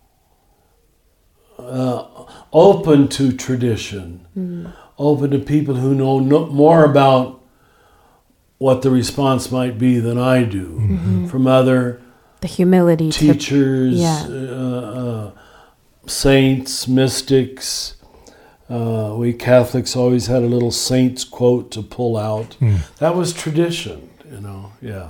uh, open to tradition, Mm. open to people who know no, more about what the response might be than I do, Mm-hmm. from other The humility teachers, to, yeah. uh, uh, saints, mystics. Uh, we Catholics always had a little saint's quote to pull out. Mm. That was tradition, you know, yeah.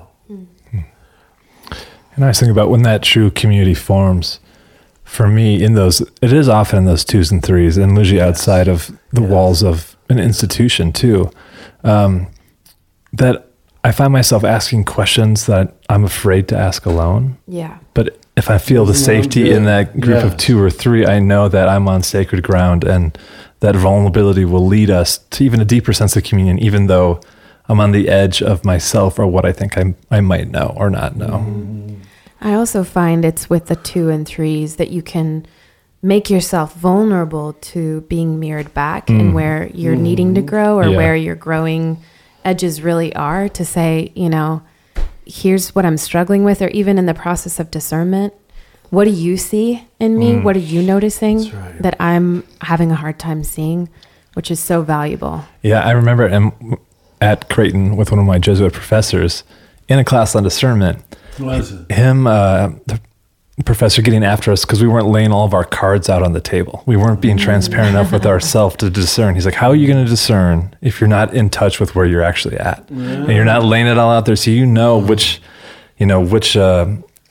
And I was thinking about when that true community forms, for me, in those, it is often in those twos and threes, and usually outside of the Yes. walls of an institution too, um, that I find myself asking questions that I'm afraid to ask alone. Yeah. But if I feel the Isn't that safety in good? that group of Yes. two or three, I know that I'm on sacred ground, and that vulnerability will lead us to even a deeper sense of communion, even though I'm on the edge of myself or what I think I I might know or not know. Mm-hmm. I also find it's with the two and threes that you can make yourself vulnerable to being mirrored back Mm. and where you're needing to grow or Yeah. where your growing edges really are, to say, you know, here's what I'm struggling with, or even in the process of discernment, what do you see in me? Mm. What are you noticing That's right. that I'm having a hard time seeing, which is so valuable. Yeah, I remember um, at Creighton with one of my Jesuit professors in a class on discernment, Was it? him, uh, the professor getting after us because we weren't laying all of our cards out on the table. We weren't being transparent enough with ourselves to discern. He's like, how are you going to discern if you're not in touch with where you're actually at? And you're not laying it all out there so you know which, you know, which, uh,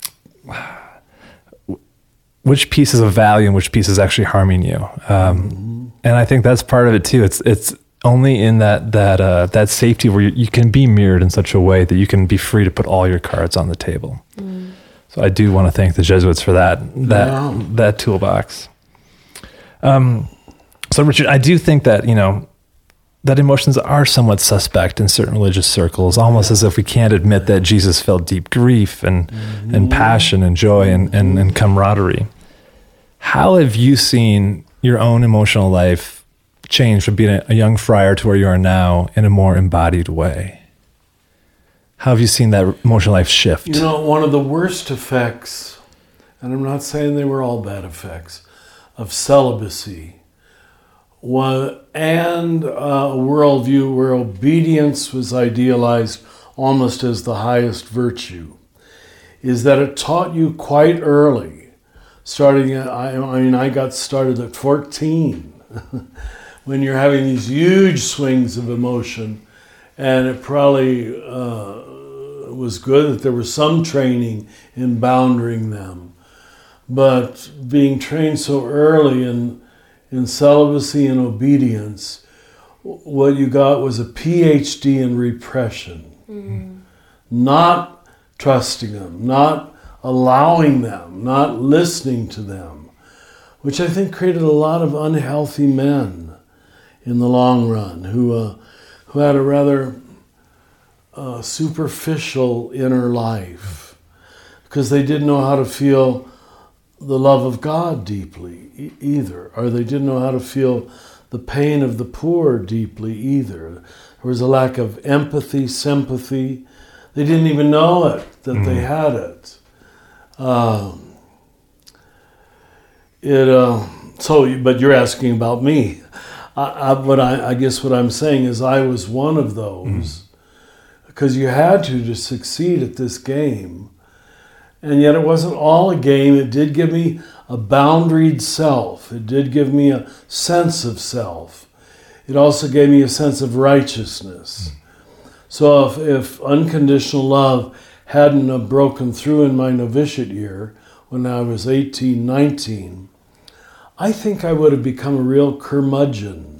which pieces of value and which piece is actually harming you. Um, and I think that's part of it too. It's, it's only in that, that, uh, that safety where you, you can be mirrored in such a way that you can be free to put all your cards on the table. Mm. So I do want to thank the Jesuits for that, that, Wow. that toolbox. Um, so Richard, I do think that, you know, that emotions are somewhat suspect in certain religious circles, almost as if we can't admit that Jesus felt deep grief and, Mm-hmm. and passion and joy and, and, and camaraderie. How have you seen your own emotional life change from being a, a young friar to where you are now in a more embodied way? How have you seen that emotional life shift? You know, one of the worst effects, and I'm not saying they were all bad effects, of celibacy was, and a worldview where obedience was idealized almost as the highest virtue, is that it taught you quite early, starting at, I, I mean, I got started at fourteen, when you're having these huge swings of emotion, and it probably uh, was good that there was some training in bounding them. But being trained so early in, in celibacy and obedience, what you got was a P H D in repression. Mm. Not trusting them, not allowing them, not listening to them, which I think created a lot of unhealthy men in the long run who, uh, who had a rather uh, superficial inner life because they didn't know how to feel the love of God deeply e- either, or they didn't know how to feel the pain of the poor deeply either. There was a lack of empathy, sympathy. They didn't even know it, that mm. they had it. Um, it uh, so, but you're asking about me. I, I, but I, I guess what I'm saying is I was one of those, mm. because you had to to succeed at this game. And yet it wasn't all a game. It did give me a boundaried self. It did give me a sense of self. It also gave me a sense of righteousness. Mm. So if, if unconditional love hadn't have broken through in my novitiate year when I was eighteen, nineteen, I think I would have become a real curmudgeon.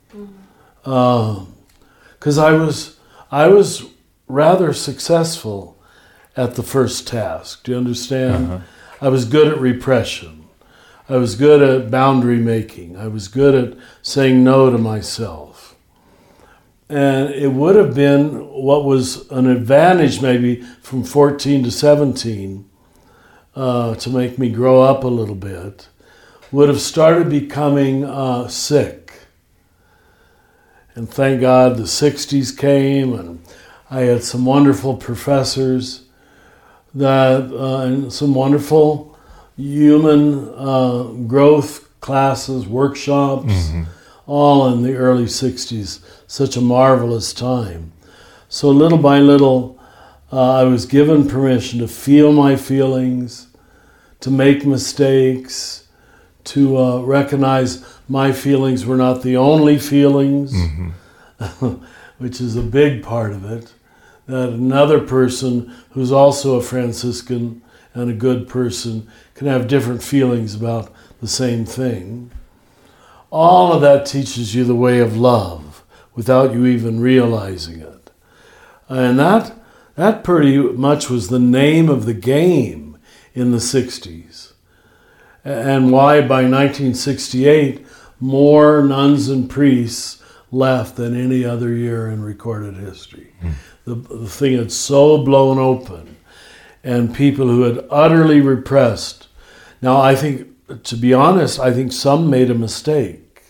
Because uh, I was, I was rather successful at the first task. Do you understand? Uh-huh. I was good at repression. I was good at boundary making. I was good at saying no to myself. And it would have been what was an advantage maybe from fourteen to seventeen uh, to make me grow up a little bit, would have started becoming uh, sick. And thank God the sixties came, and I had some wonderful professors that uh, and some wonderful human uh, growth classes, workshops, mm-hmm. all in the early sixties. Such a marvelous time. So little by little, uh, I was given permission to feel my feelings, to make mistakes, to uh, recognize my feelings were not the only feelings, mm-hmm. which is a big part of it. That another person who's also a Franciscan and a good person can have different feelings about the same thing. All of that teaches you the way of love without you even realizing it. And that, that pretty much was the name of the game in the sixties. And why by nineteen sixty-eight, more nuns and priests left than any other year in recorded history. Mm. The, the thing had so blown open, and people who had utterly repressed. Now, I think, to be honest, I think some made a mistake.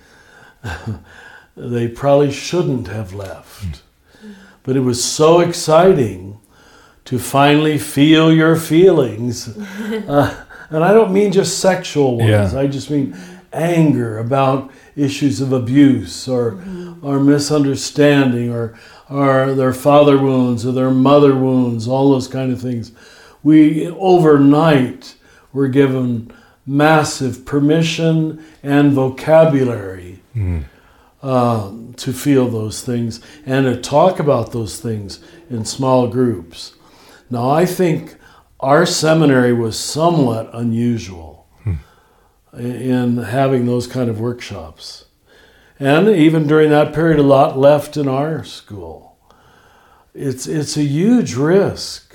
They probably shouldn't have left. But it was so exciting to finally feel your feelings. Uh, and I don't mean just sexual ones. Yeah. I just mean anger about issues of abuse or, mm-hmm. or misunderstanding or or their father wounds or their mother wounds, all those kind of things. We, overnight, were given massive permission and vocabulary mm. uh, to feel those things and to talk about those things in small groups. Now, I think our seminary was somewhat unusual mm. in having those kind of workshops. And even during that period, a lot left in our school. It's it's a huge risk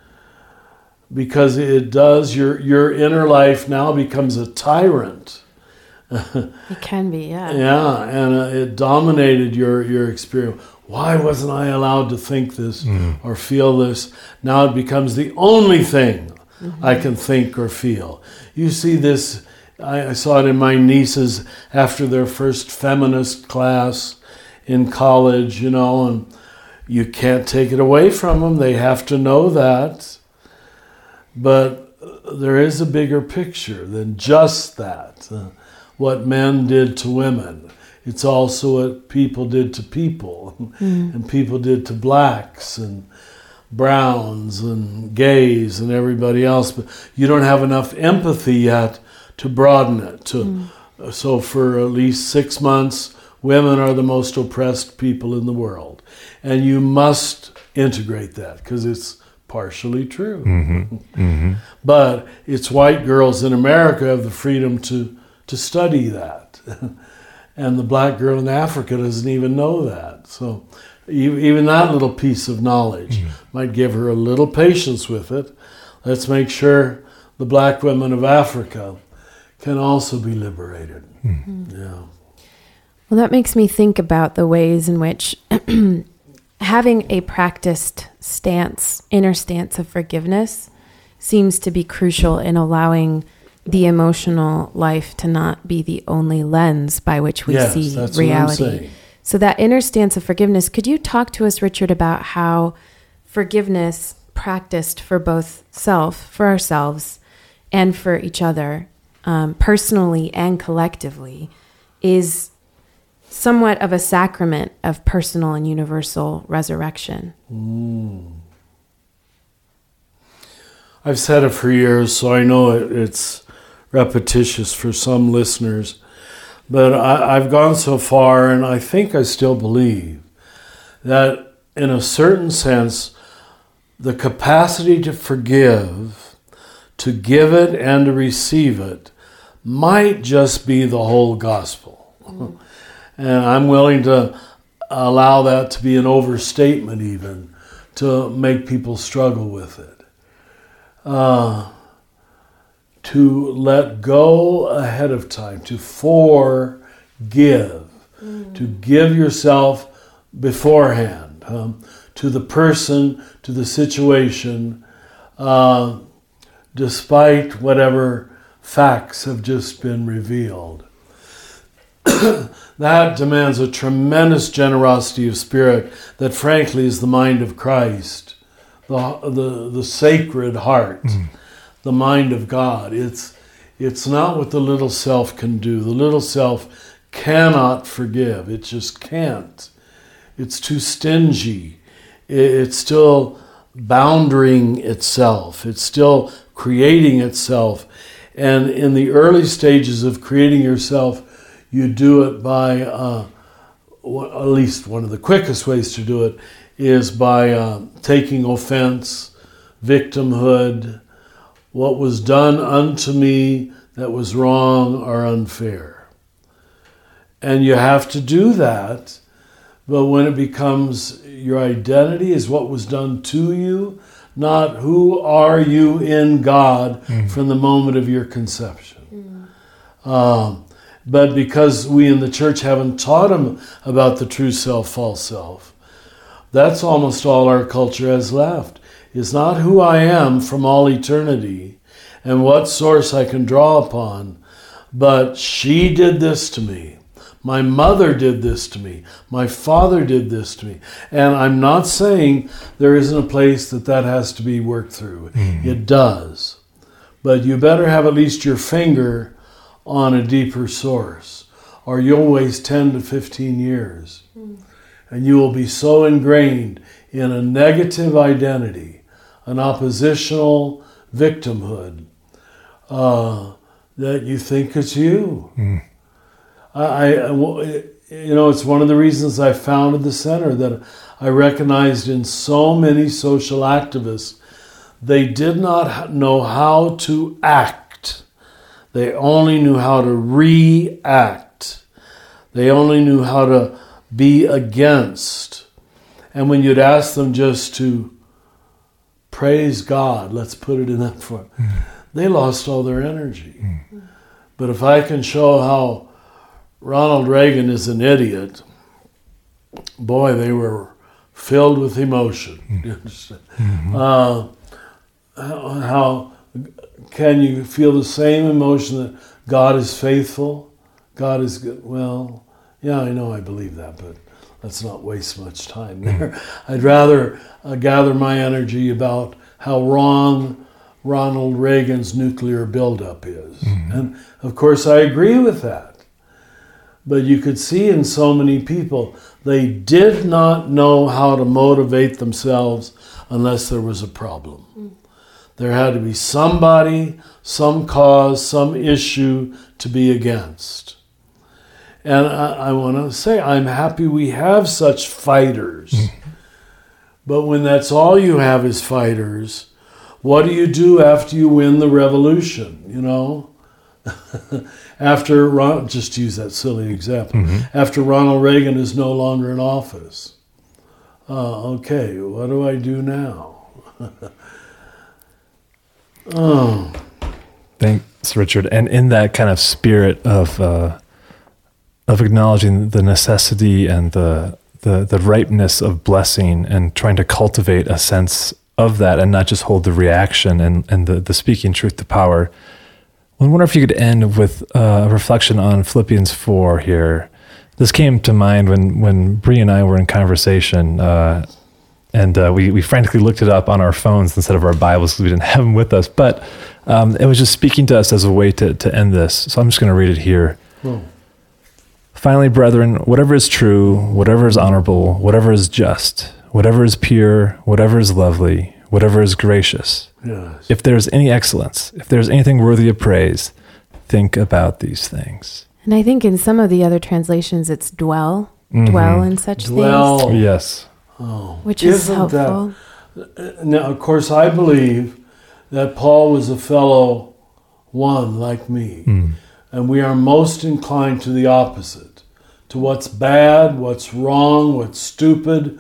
because it does, your your inner life now becomes a tyrant. It can be, yeah. Yeah, and uh, it dominated your, your experience. Why wasn't I allowed to think this mm. or feel this? Now it becomes the only thing mm-hmm. I can think or feel. You see this, I, I saw it in my nieces after their first feminist class in college, you know, and you can't take it away from them. They have to know that. But there is a bigger picture than just that. Uh, what men did to women. It's also what people did to people. Mm. And people did to blacks and browns and gays and everybody else. But you don't have enough empathy yet to broaden it. To, mm. So for at least six months, women are the most oppressed people in the world. And you must integrate that because it's partially true. Mm-hmm. Mm-hmm. But it's white girls in America have the freedom to, to study that. And the black girl in Africa doesn't even know that. So even that little piece of knowledge mm. might give her a little patience with it. Let's make sure the black women of Africa can also be liberated. Mm. Yeah. Well, that makes me think about the ways in which having a practiced stance, inner stance of forgiveness seems to be crucial in allowing the emotional life to not be the only lens by which we yes, see that's reality. What I'm saying. So that inner stance of forgiveness, could you talk to us, Richard, about how forgiveness practiced for both self, for ourselves, and for each other, um, personally and collectively, is somewhat of a sacrament of personal and universal resurrection? Mm. I've said it for years, so I know it, it's repetitious for some listeners, but I, I've gone so far, and I think I still believe, that in a certain sense, the capacity to forgive, to give it and to receive it, might just be the whole gospel. Mm. And I'm willing to allow that to be an overstatement even, to make people struggle with it. Uh, to let go ahead of time, to forgive, mm. to give yourself beforehand, um, to the person, to the situation, uh, despite whatever facts have just been revealed. That demands a tremendous generosity of spirit that frankly is the mind of Christ, the the, the sacred heart, mm. the mind of God. It's it's not what the little self can do. The little self cannot forgive. It just can't. It's too stingy. It's still boundaring itself. It's still creating itself. And in the early stages of creating yourself, you do it by, uh, at least one of the quickest ways to do it is by uh, taking offense, victimhood, what was done unto me that was wrong or unfair. And you have to do that, but when it becomes your identity is what was done to you, not who are you in God mm. from the moment of your conception. Mm. Um, But because we in the church haven't taught them about the true self, false self, that's almost all our culture has left. It's not who I am from all eternity and what source I can draw upon, but she did this to me. My mother did this to me. My father did this to me. And I'm not saying there isn't a place that that has to be worked through. Mm-hmm. It does. But you better have at least your finger on a deeper source, or you'll waste ten to fifteen years. Mm. And you will be so ingrained in a negative identity, an oppositional victimhood, uh, that you think it's you. Mm. I, I, you know, it's one of the reasons I founded the center, that I recognized in so many social activists, they did not know how to act. They only knew how to react. They only knew how to be against. And when you'd ask them just to praise God, let's put it in that form, mm. they lost all their energy. Mm. But if I can show how Ronald Reagan is an idiot, boy, they were filled with emotion. Mm. You understand? Mm-hmm. Uh, how, how can you feel the same emotion that God is faithful? God is good. Well, yeah, I know I believe that, but let's not waste much time there. I'd rather uh, gather my energy about how wrong Ronald Reagan's nuclear buildup is. Mm-hmm. And of course, I agree with that. But you could see in so many people, they did not know how to motivate themselves unless there was a problem. Mm. There had to be somebody, some cause, some issue to be against. And I, I want to say, I'm happy we have such fighters. Mm. But when that's all you have is fighters, what do you do after you win the revolution, you know? After, Ron, just to use that silly example, mm-hmm. after Ronald Reagan is no longer in office. Uh, okay, what do I do now? oh. Thanks, Richard. And in that kind of spirit of uh, of acknowledging the necessity and the, the the ripeness of blessing and trying to cultivate a sense of that and not just hold the reaction and, and the, the speaking truth to power. I wonder if you could end with uh, a reflection on Philippians four here. This came to mind when, when Bree and I were in conversation, uh, and uh, we, we frantically looked it up on our phones instead of our Bibles because we didn't have them with us. But um, it was just speaking to us as a way to, to end this. So I'm just going to read it here. Whoa. Finally, brethren, whatever is true, whatever is honorable, whatever is just, whatever is pure, whatever is lovely, whatever is gracious, Yes. if there is any excellence, if there is anything worthy of praise, think about these things. And I think in some of the other translations, it's dwell, Mhm. dwell in such Dwell. things, Yes. Oh, which is isn't helpful. That, now, of course, I believe that Paul was a fellow one like me, Mm. and we are most inclined to the opposite, to what's bad, what's wrong, what's stupid.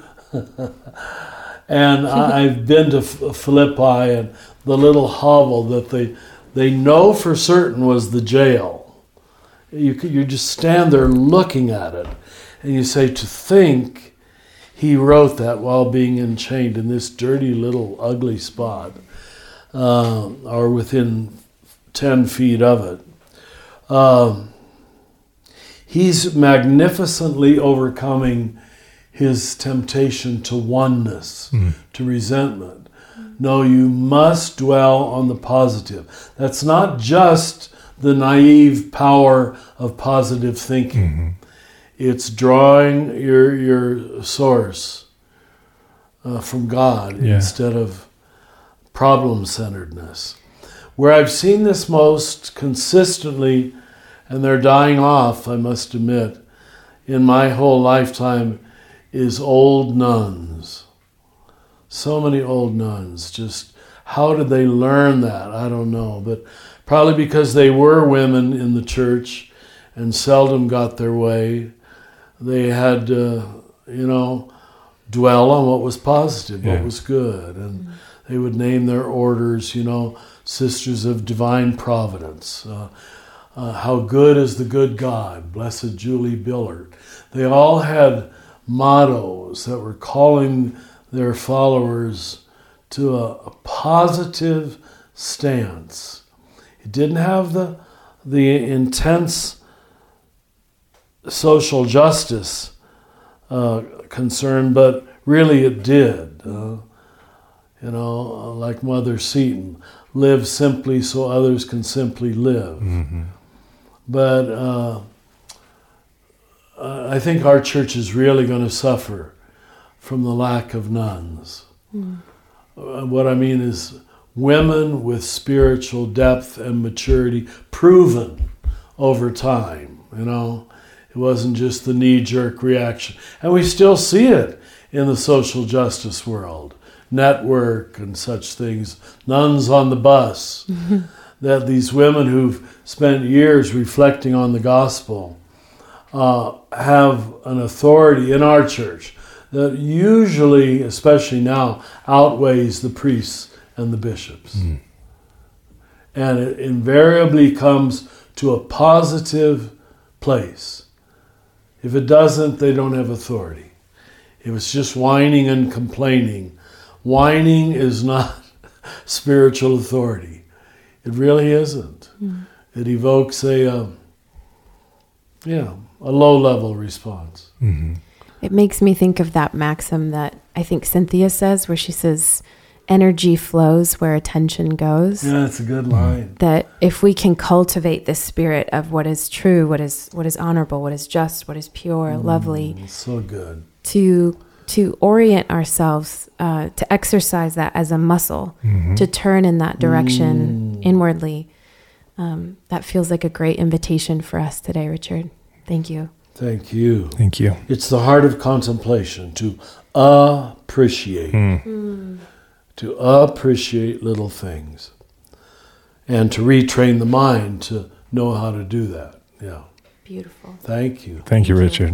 And I- I've been to F- Philippi and the little hovel that they they know for certain was the jail. You could, you just stand there looking at it, and you say, to think he wrote that while being enchained in this dirty little ugly spot, uh, or within ten feet of it. Um, he's magnificently overcoming his temptation to oneness, Mm. to resentment. No, you must dwell on the positive. That's not just the naive power of positive thinking. Mm-hmm. It's drawing your your source uh, from God Yeah. instead of problem-centeredness. Where I've seen this most consistently, and they're dying off, I must admit, in my whole lifetime, is old nuns. So many old nuns. Just how did they learn that? I don't know. But probably because they were women in the church and seldom got their way. They had to, you know, dwell on what was positive, Yeah. what was good. And they would name their orders, you know, Sisters of Divine Providence. Uh, uh, how good is the good God? Blessed Julie Billard. They all had mottos that were calling their followers to a, a positive stance. It didn't have the the intense social justice uh, concern, but really it did. Uh, you know, like Mother Seton, live simply so others can simply live. Mm-hmm. But uh, I think our church is really going to suffer from the lack of nuns. Mm. Uh, what I mean is women with spiritual depth and maturity proven over time, you know. It wasn't just the knee-jerk reaction. And we still see it in the social justice world, network and such things, nuns on the bus, Mm-hmm. that these women who've spent years reflecting on the gospel uh, have an authority in our church that usually, especially now, outweighs the priests and the bishops. Mm. And it invariably comes to a positive place. If it doesn't, they don't have authority. If it's just whining and complaining, whining is not spiritual authority. It really isn't. Mm. It evokes a, um, yeah, a low-level response. Mm-hmm. It makes me think of that maxim that I think Cynthia says, where she says, energy flows where attention goes. Yeah, that's a good line. That if we can cultivate this spirit of what is true, what is what is honorable, what is just, what is pure, lovely, Mm, so good. to to orient ourselves, uh, to exercise that as a muscle, Mm-hmm. to turn in that direction Mm. inwardly. Um, that feels like a great invitation for us today, Richard. Thank you. Thank you. Thank you. It's the heart of contemplation, to appreciate, Mm. to appreciate little things, and to retrain the mind to know how to do that. Yeah. Beautiful. Thank you. Thank you, Richard.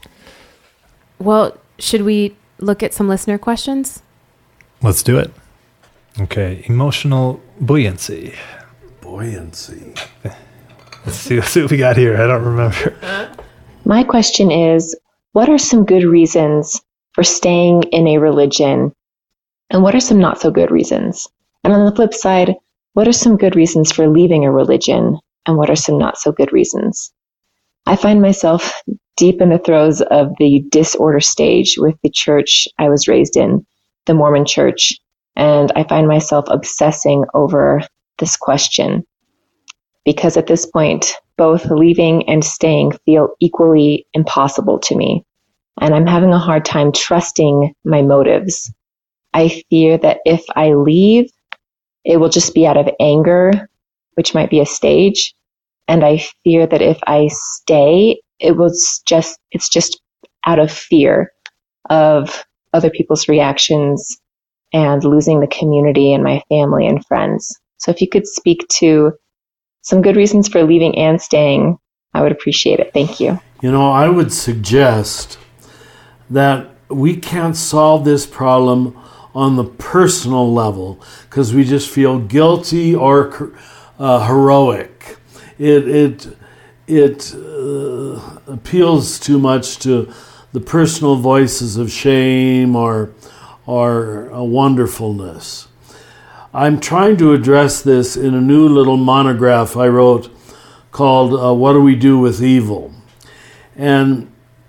Well, should we look at some listener questions? Let's do it. Okay, emotional buoyancy. Buoyancy. Let's see, let's see what we got here. I don't remember. My question is, what are some good reasons for staying in a religion? And what are some not so good reasons? And on the flip side, what are some good reasons for leaving a religion? And what are some not so good reasons? I find myself deep in the throes of the disorder stage with the church I was raised in, the Mormon church, and I find myself obsessing over this question. Because at this point, both leaving and staying feel equally impossible to me. And I'm having a hard time trusting my motives. I fear that if I leave, it will just be out of anger, which might be a stage. And I fear that if I stay, it was just, it's just out of fear of other people's reactions and losing the community and my family and friends. So if you could speak to some good reasons for leaving and staying, I would appreciate it. Thank you. You know, I would suggest that we can't solve this problem on the personal level because we just feel guilty or uh, heroic. It it it uh, appeals too much to the personal voices of shame or or uh, wonderfulness. I'm trying to address this in a new little monograph I wrote called uh, What Do We Do with Evil? And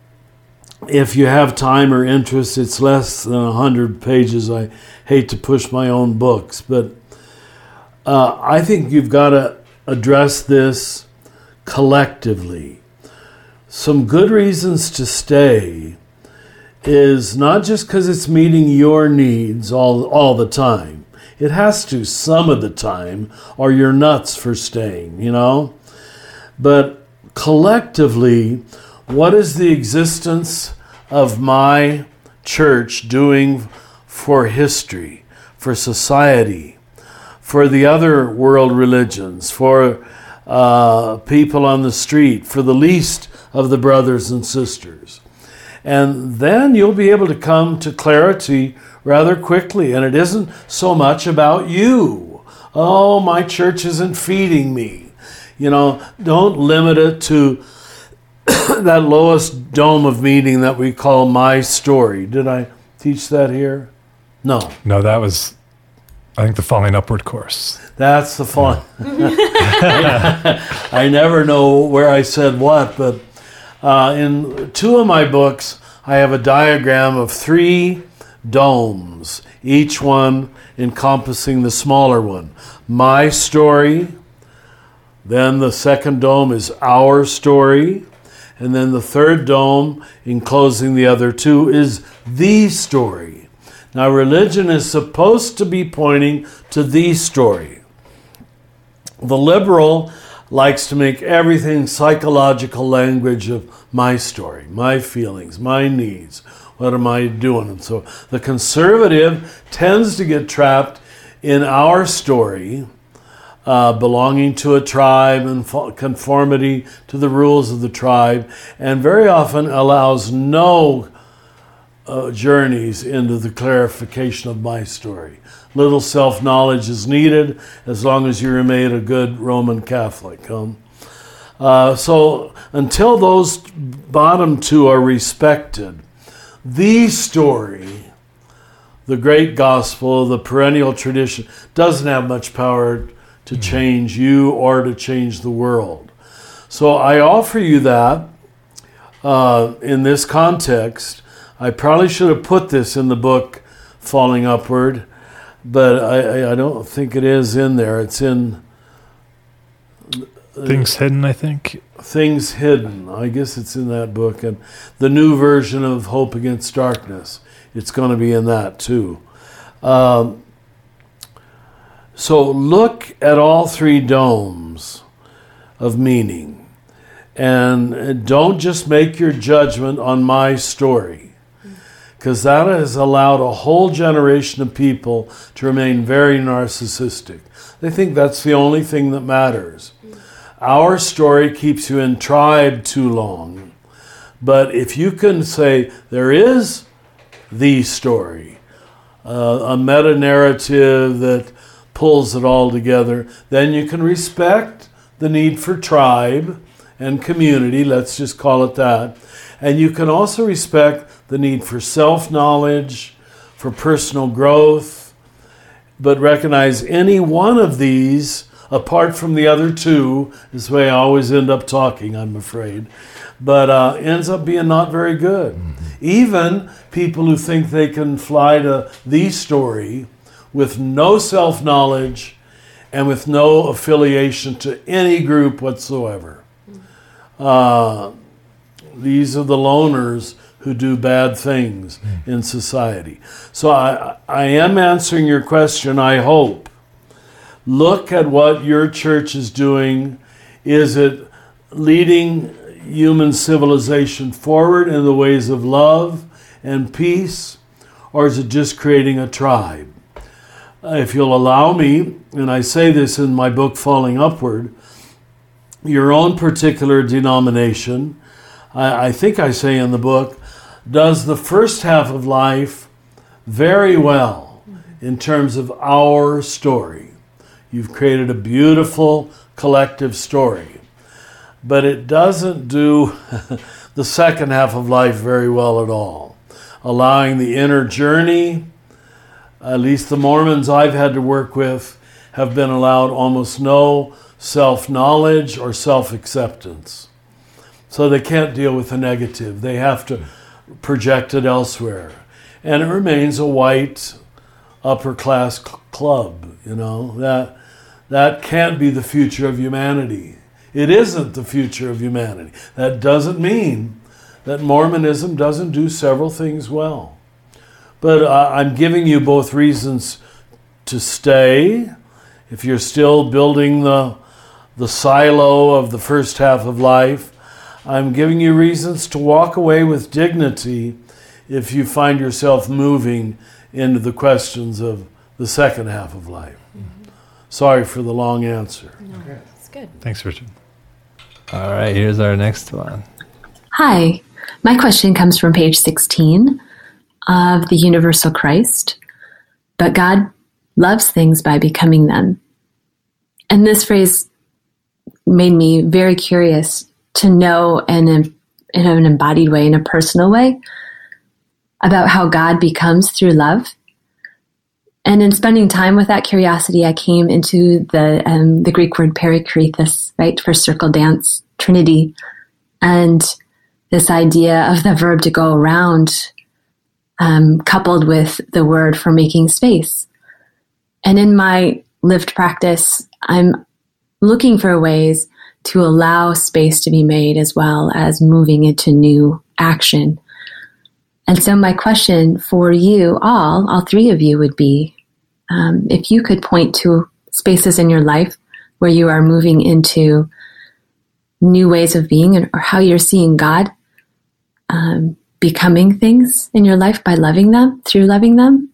if you have time or interest, it's less than one hundred pages. I hate to push my own books, but uh, I think you've got to address this collectively. Some good reasons to stay is not just because it's meeting your needs all, all the time. It has to some of the time, or you're nuts for staying, you know? But collectively, what is the existence of my church doing for history, for society, for the other world religions, for uh, people on the street, for the least of the brothers and sisters? And then you'll be able to come to clarity rather quickly. And it isn't so much about you. Oh, my church isn't feeding me. You know, don't limit it to that lowest dome of meaning that we call my story. Did I teach that here? No. No, that was, I think, the Falling Upward course. That's the fun. I never know where I said what, but uh, in two of my books, I have a diagram of three domes, each one encompassing the smaller one. My story, then the second dome is our story, and then the third dome, enclosing the other two, is the story. Now, religion is supposed to be pointing to the story. The liberal likes to make everything psychological language of my story, my feelings, my needs. What am I doing? And so the conservative tends to get trapped in our story, uh, belonging to a tribe and conformity to the rules of the tribe, and very often allows no uh, journeys into the clarification of my story. Little self-knowledge is needed as long as you remain a good Roman Catholic. Um, uh, so until those bottom two are respected, the story, the great gospel, the perennial tradition, doesn't have much power to change you or to change the world. So I offer you that uh, in this context. I probably should have put this in the book, Falling Upward, but I, I don't think it is in there. It's in uh, Things Hidden, I think. Things Hidden. I guess it's in that book. And the new version of Hope Against Darkness, it's going to be in that too. Um, so look at all three domes of meaning. And don't just make your judgment on my story, because that has allowed a whole generation of people to remain very narcissistic. They think that's the only thing that matters. Our story keeps you in tribe too long. But if you can say there is the story, uh, a meta-narrative that pulls it all together, then you can respect the need for tribe and community, let's just call it that. And you can also respect the need for self-knowledge, for for personal growth, but recognize any one of these, apart from the other two, is the way I always end up talking, I'm afraid, but uh, ends up being not very good. Mm-hmm. Even people who think they can fly to the story with no self-knowledge and with no affiliation to any group whatsoever. Uh, these are the loners who do bad things mm. in society. So I, I am answering your question, I hope. Look at what your church is doing. Is it leading human civilization forward in the ways of love and peace, or is it just creating a tribe? If you'll allow me, and I say this in my book, Falling Upward, your own particular denomination, I, I think I say in the book, does the first half of life very well in terms of our story. You've created a beautiful collective story, but it doesn't do the second half of life very well at all. Allowing the inner journey, at least the Mormons I've had to work with have been allowed almost no self-knowledge or self-acceptance. So they can't deal with the negative. They have to project it elsewhere. And it remains a white upper-class cl- club, you know. That, that can't be the future of humanity. It isn't the future of humanity. That doesn't mean that Mormonism doesn't do several things well. But uh, I'm giving you both reasons to stay. If you're still building the, the silo of the first half of life, I'm giving you reasons to walk away with dignity if you find yourself moving into the questions of the second half of life. Mm-hmm. Sorry for the long answer. No, it's good. Thanks, Richard. All right, here's our next one. Hi, my question comes from page sixteen of The Universal Christ. But God loves things by becoming them. And this phrase made me very curious to know in, a, in an embodied way, in a personal way, about how God becomes through love. And in spending time with that curiosity, I came into the um, the Greek word perikreithos, right, for circle dance, Trinity, and this idea of the verb to go around, um, coupled with the word for making space. And in my lived practice, I'm looking for ways to allow space to be made as well as moving into new action. And so my question for you all, all three of you, would be, um, if you could point to spaces in your life where you are moving into new ways of being, or how you're seeing God um, becoming things in your life by loving them, through loving them.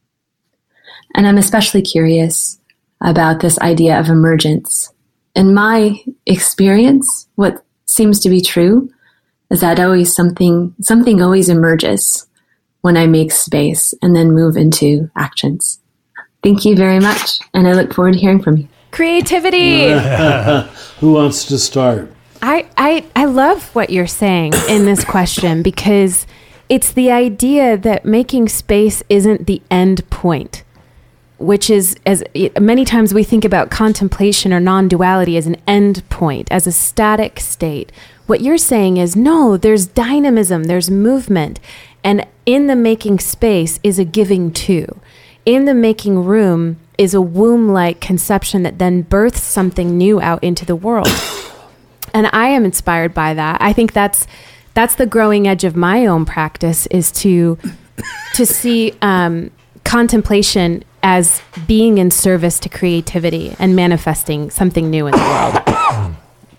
And I'm especially curious about this idea of emergence. In my experience, what seems to be true is that always something something always emerges when I make space and then move into actions. Thank you very much, and I look forward to hearing from you. Creativity! Who wants to start? I, I, I love what you're saying in this question, because it's the idea that making space isn't the end point, which is, as many times we think about contemplation or non-duality as an end point, as a static state. What you're saying is, no, there's dynamism, there's movement. And in the making space is a giving too. In the making room is a womb-like conception that then births something new out into the world. And I am inspired by that. I think that's that's the growing edge of my own practice, is to to see um, contemplation as being in service to creativity and manifesting something new in the world.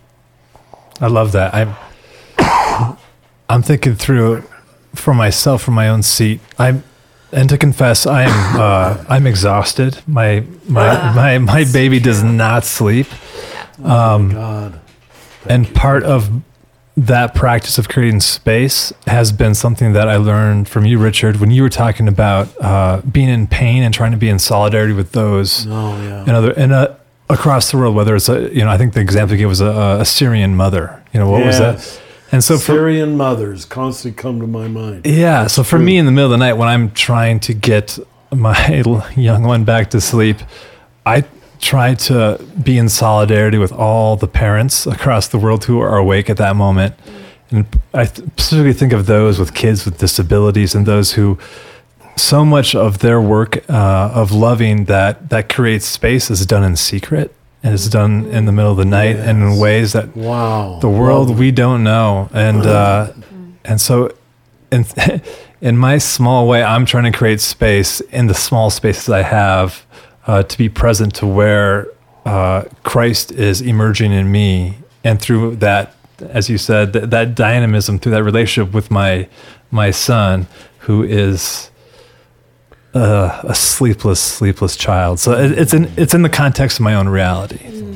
I love that. I'm I'm thinking through for myself, from my own seat. I'm and to confess, I am uh, I'm exhausted. My my uh, my my baby does not sleep. Um, oh my God. And part of that practice of creating space has been something that I learned from you, Richard, when you were talking about uh, being in pain and trying to be in solidarity with those oh, yeah. and other and uh, across the world. Whether it's a, you know, I think the example you gave was a, a Syrian mother. You know, what yes. was that? And so for, Syrian mothers constantly come to my mind. Yeah. So for me in the middle of the night when I'm trying to get my young one back to sleep, I try to be in solidarity with all the parents across the world who are awake at that moment. And I specifically think of those with kids with disabilities and those who so much of their work uh, of loving that, that creates space is done in secret and is done in the middle of the night yes. and in ways that wow. the world wow. we don't know. And uh, and so in, in my small way, I'm trying to create space in the small spaces I have uh, to be present to where uh, Christ is emerging in me. And through that, as you said, th- that dynamism, through that relationship with my my son, who is uh, a sleepless, sleepless child. So it, it's in it's in the context of my own reality. Mm.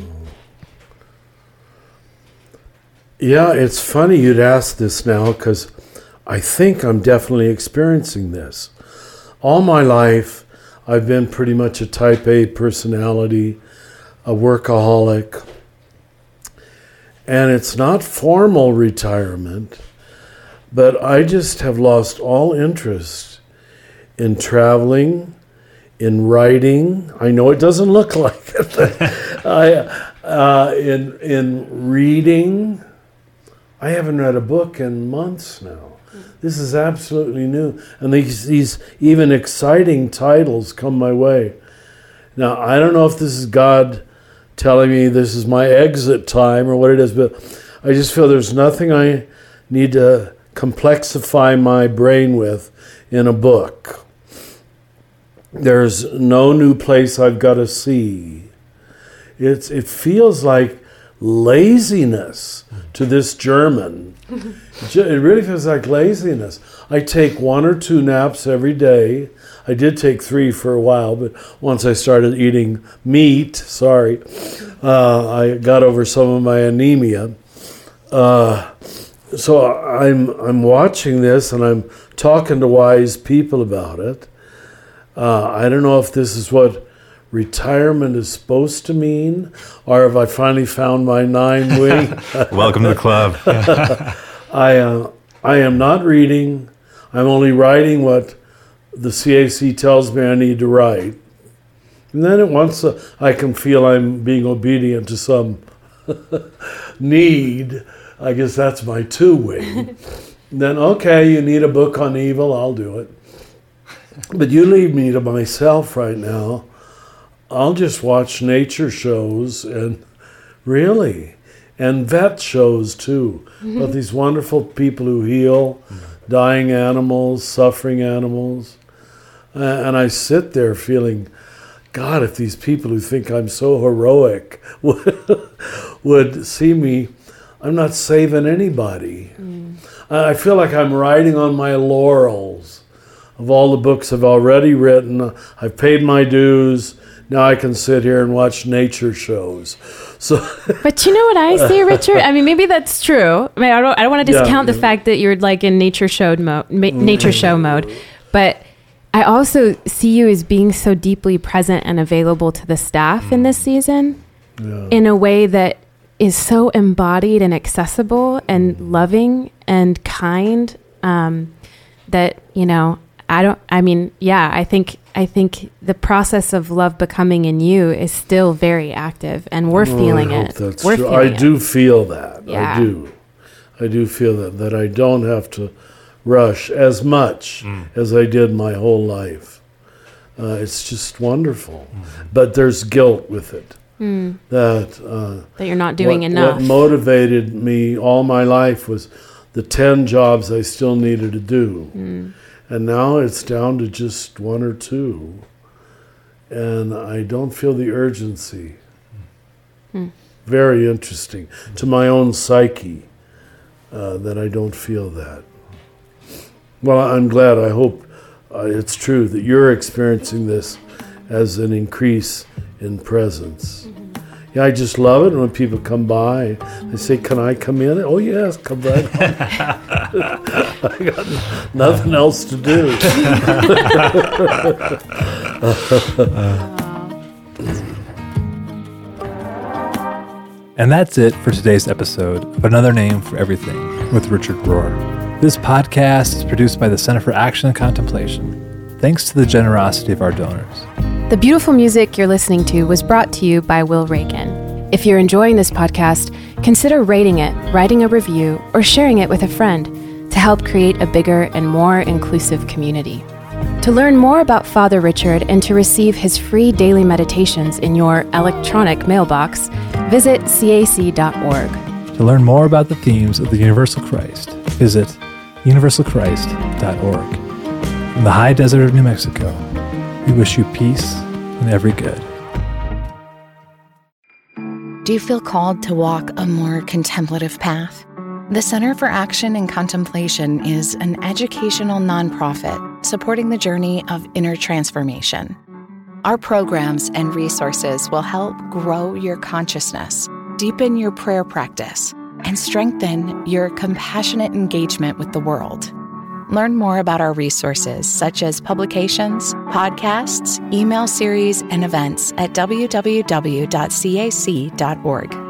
Yeah, it's funny you'd ask this now, because I think I'm definitely experiencing this. All my life, I've been pretty much a type A personality, a workaholic. And it's not formal retirement, but I just have lost all interest in traveling, in writing. I know it doesn't look like it. I, uh, in in reading. I haven't read a book in months now. This is absolutely new. And these, these even exciting titles come my way. Now, I don't know if this is God telling me this is my exit time or what it is, but I just feel there's nothing I need to complexify my brain with in a book. There's no new place I've got to see. It's it feels like laziness to this German. It really feels like laziness. I take one or two naps every day. I did take three for a while, but once I started eating meat, sorry, uh, I got over some of my anemia. Uh, so I'm I'm watching this and I'm talking to wise people about it. Uh, I don't know if this is what retirement is supposed to mean, or have I finally found my nine wing? Welcome to the club. I uh, I am not reading. I'm only writing what the C A C tells me I need to write. And then at once uh, I can feel I'm being obedient to some need. I guess that's my two wing. Then, okay, you need a book on evil, I'll do it. But you leave me to myself right now. I'll just watch nature shows and really, and vet shows too. Mm-hmm. About these wonderful people who heal mm-hmm. dying animals, suffering animals. Uh, and I sit there feeling, God, if these people who think I'm so heroic would, would see me, I'm not saving anybody. Mm. I feel like I'm riding on my laurels of all the books I've already written. I've paid my dues. Now I can sit here and watch nature shows. So, but you know what I see, Richard? I mean, maybe that's true. I mean, I don't. I don't want to discount yeah. the fact that you're like in nature show mode, ma- nature show mode. But I also see you as being so deeply present and available to the staff in this season, yeah. in a way that is so embodied and accessible and loving and kind. Um, that you know, I don't. I mean, yeah. I think. I think the process of love becoming in you is still very active, and we're oh, feeling I hope it. That's we're true. feeling I do it. feel that. Yeah. I do. I do feel that, that I don't have to rush as much mm. as I did my whole life. Uh, it's just wonderful. Mm. But there's guilt with it. Mm. That, uh, that you're not doing what, enough. What motivated me all my life was the ten jobs I still needed to do. Mm. And now it's down to just one or two. And I don't feel the urgency. Hmm. Very interesting. To my own psyche, uh, that I don't feel that. Well, I'm glad. I hope uh, it's true that you're experiencing this as an increase in presence. Mm-hmm. Yeah, I just love it when people come by. They say, "Can I come in?" Oh, yes, come right on. I got nothing else to do. And that's it for today's episode of Another Name for Everything with Richard Rohr. This podcast is produced by the Center for Action and Contemplation, thanks to the generosity of our donors. The beautiful music you're listening to was brought to you by Will Reagan. If you're enjoying this podcast, consider rating it, writing a review, or sharing it with a friend to help create a bigger and more inclusive community. To learn more about Father Richard and to receive his free daily meditations in your electronic mailbox, visit C A C dot org. To learn more about the themes of the Universal Christ, visit universal christ dot org. From the high desert of New Mexico, we wish you peace and every good. Do you feel called to walk a more contemplative path? The Center for Action and Contemplation is an educational nonprofit supporting the journey of inner transformation. Our programs and resources will help grow your consciousness, deepen your prayer practice, and strengthen your compassionate engagement with the world. Learn more about our resources, such as publications, podcasts, email series, and events at w w w dot c a c dot org.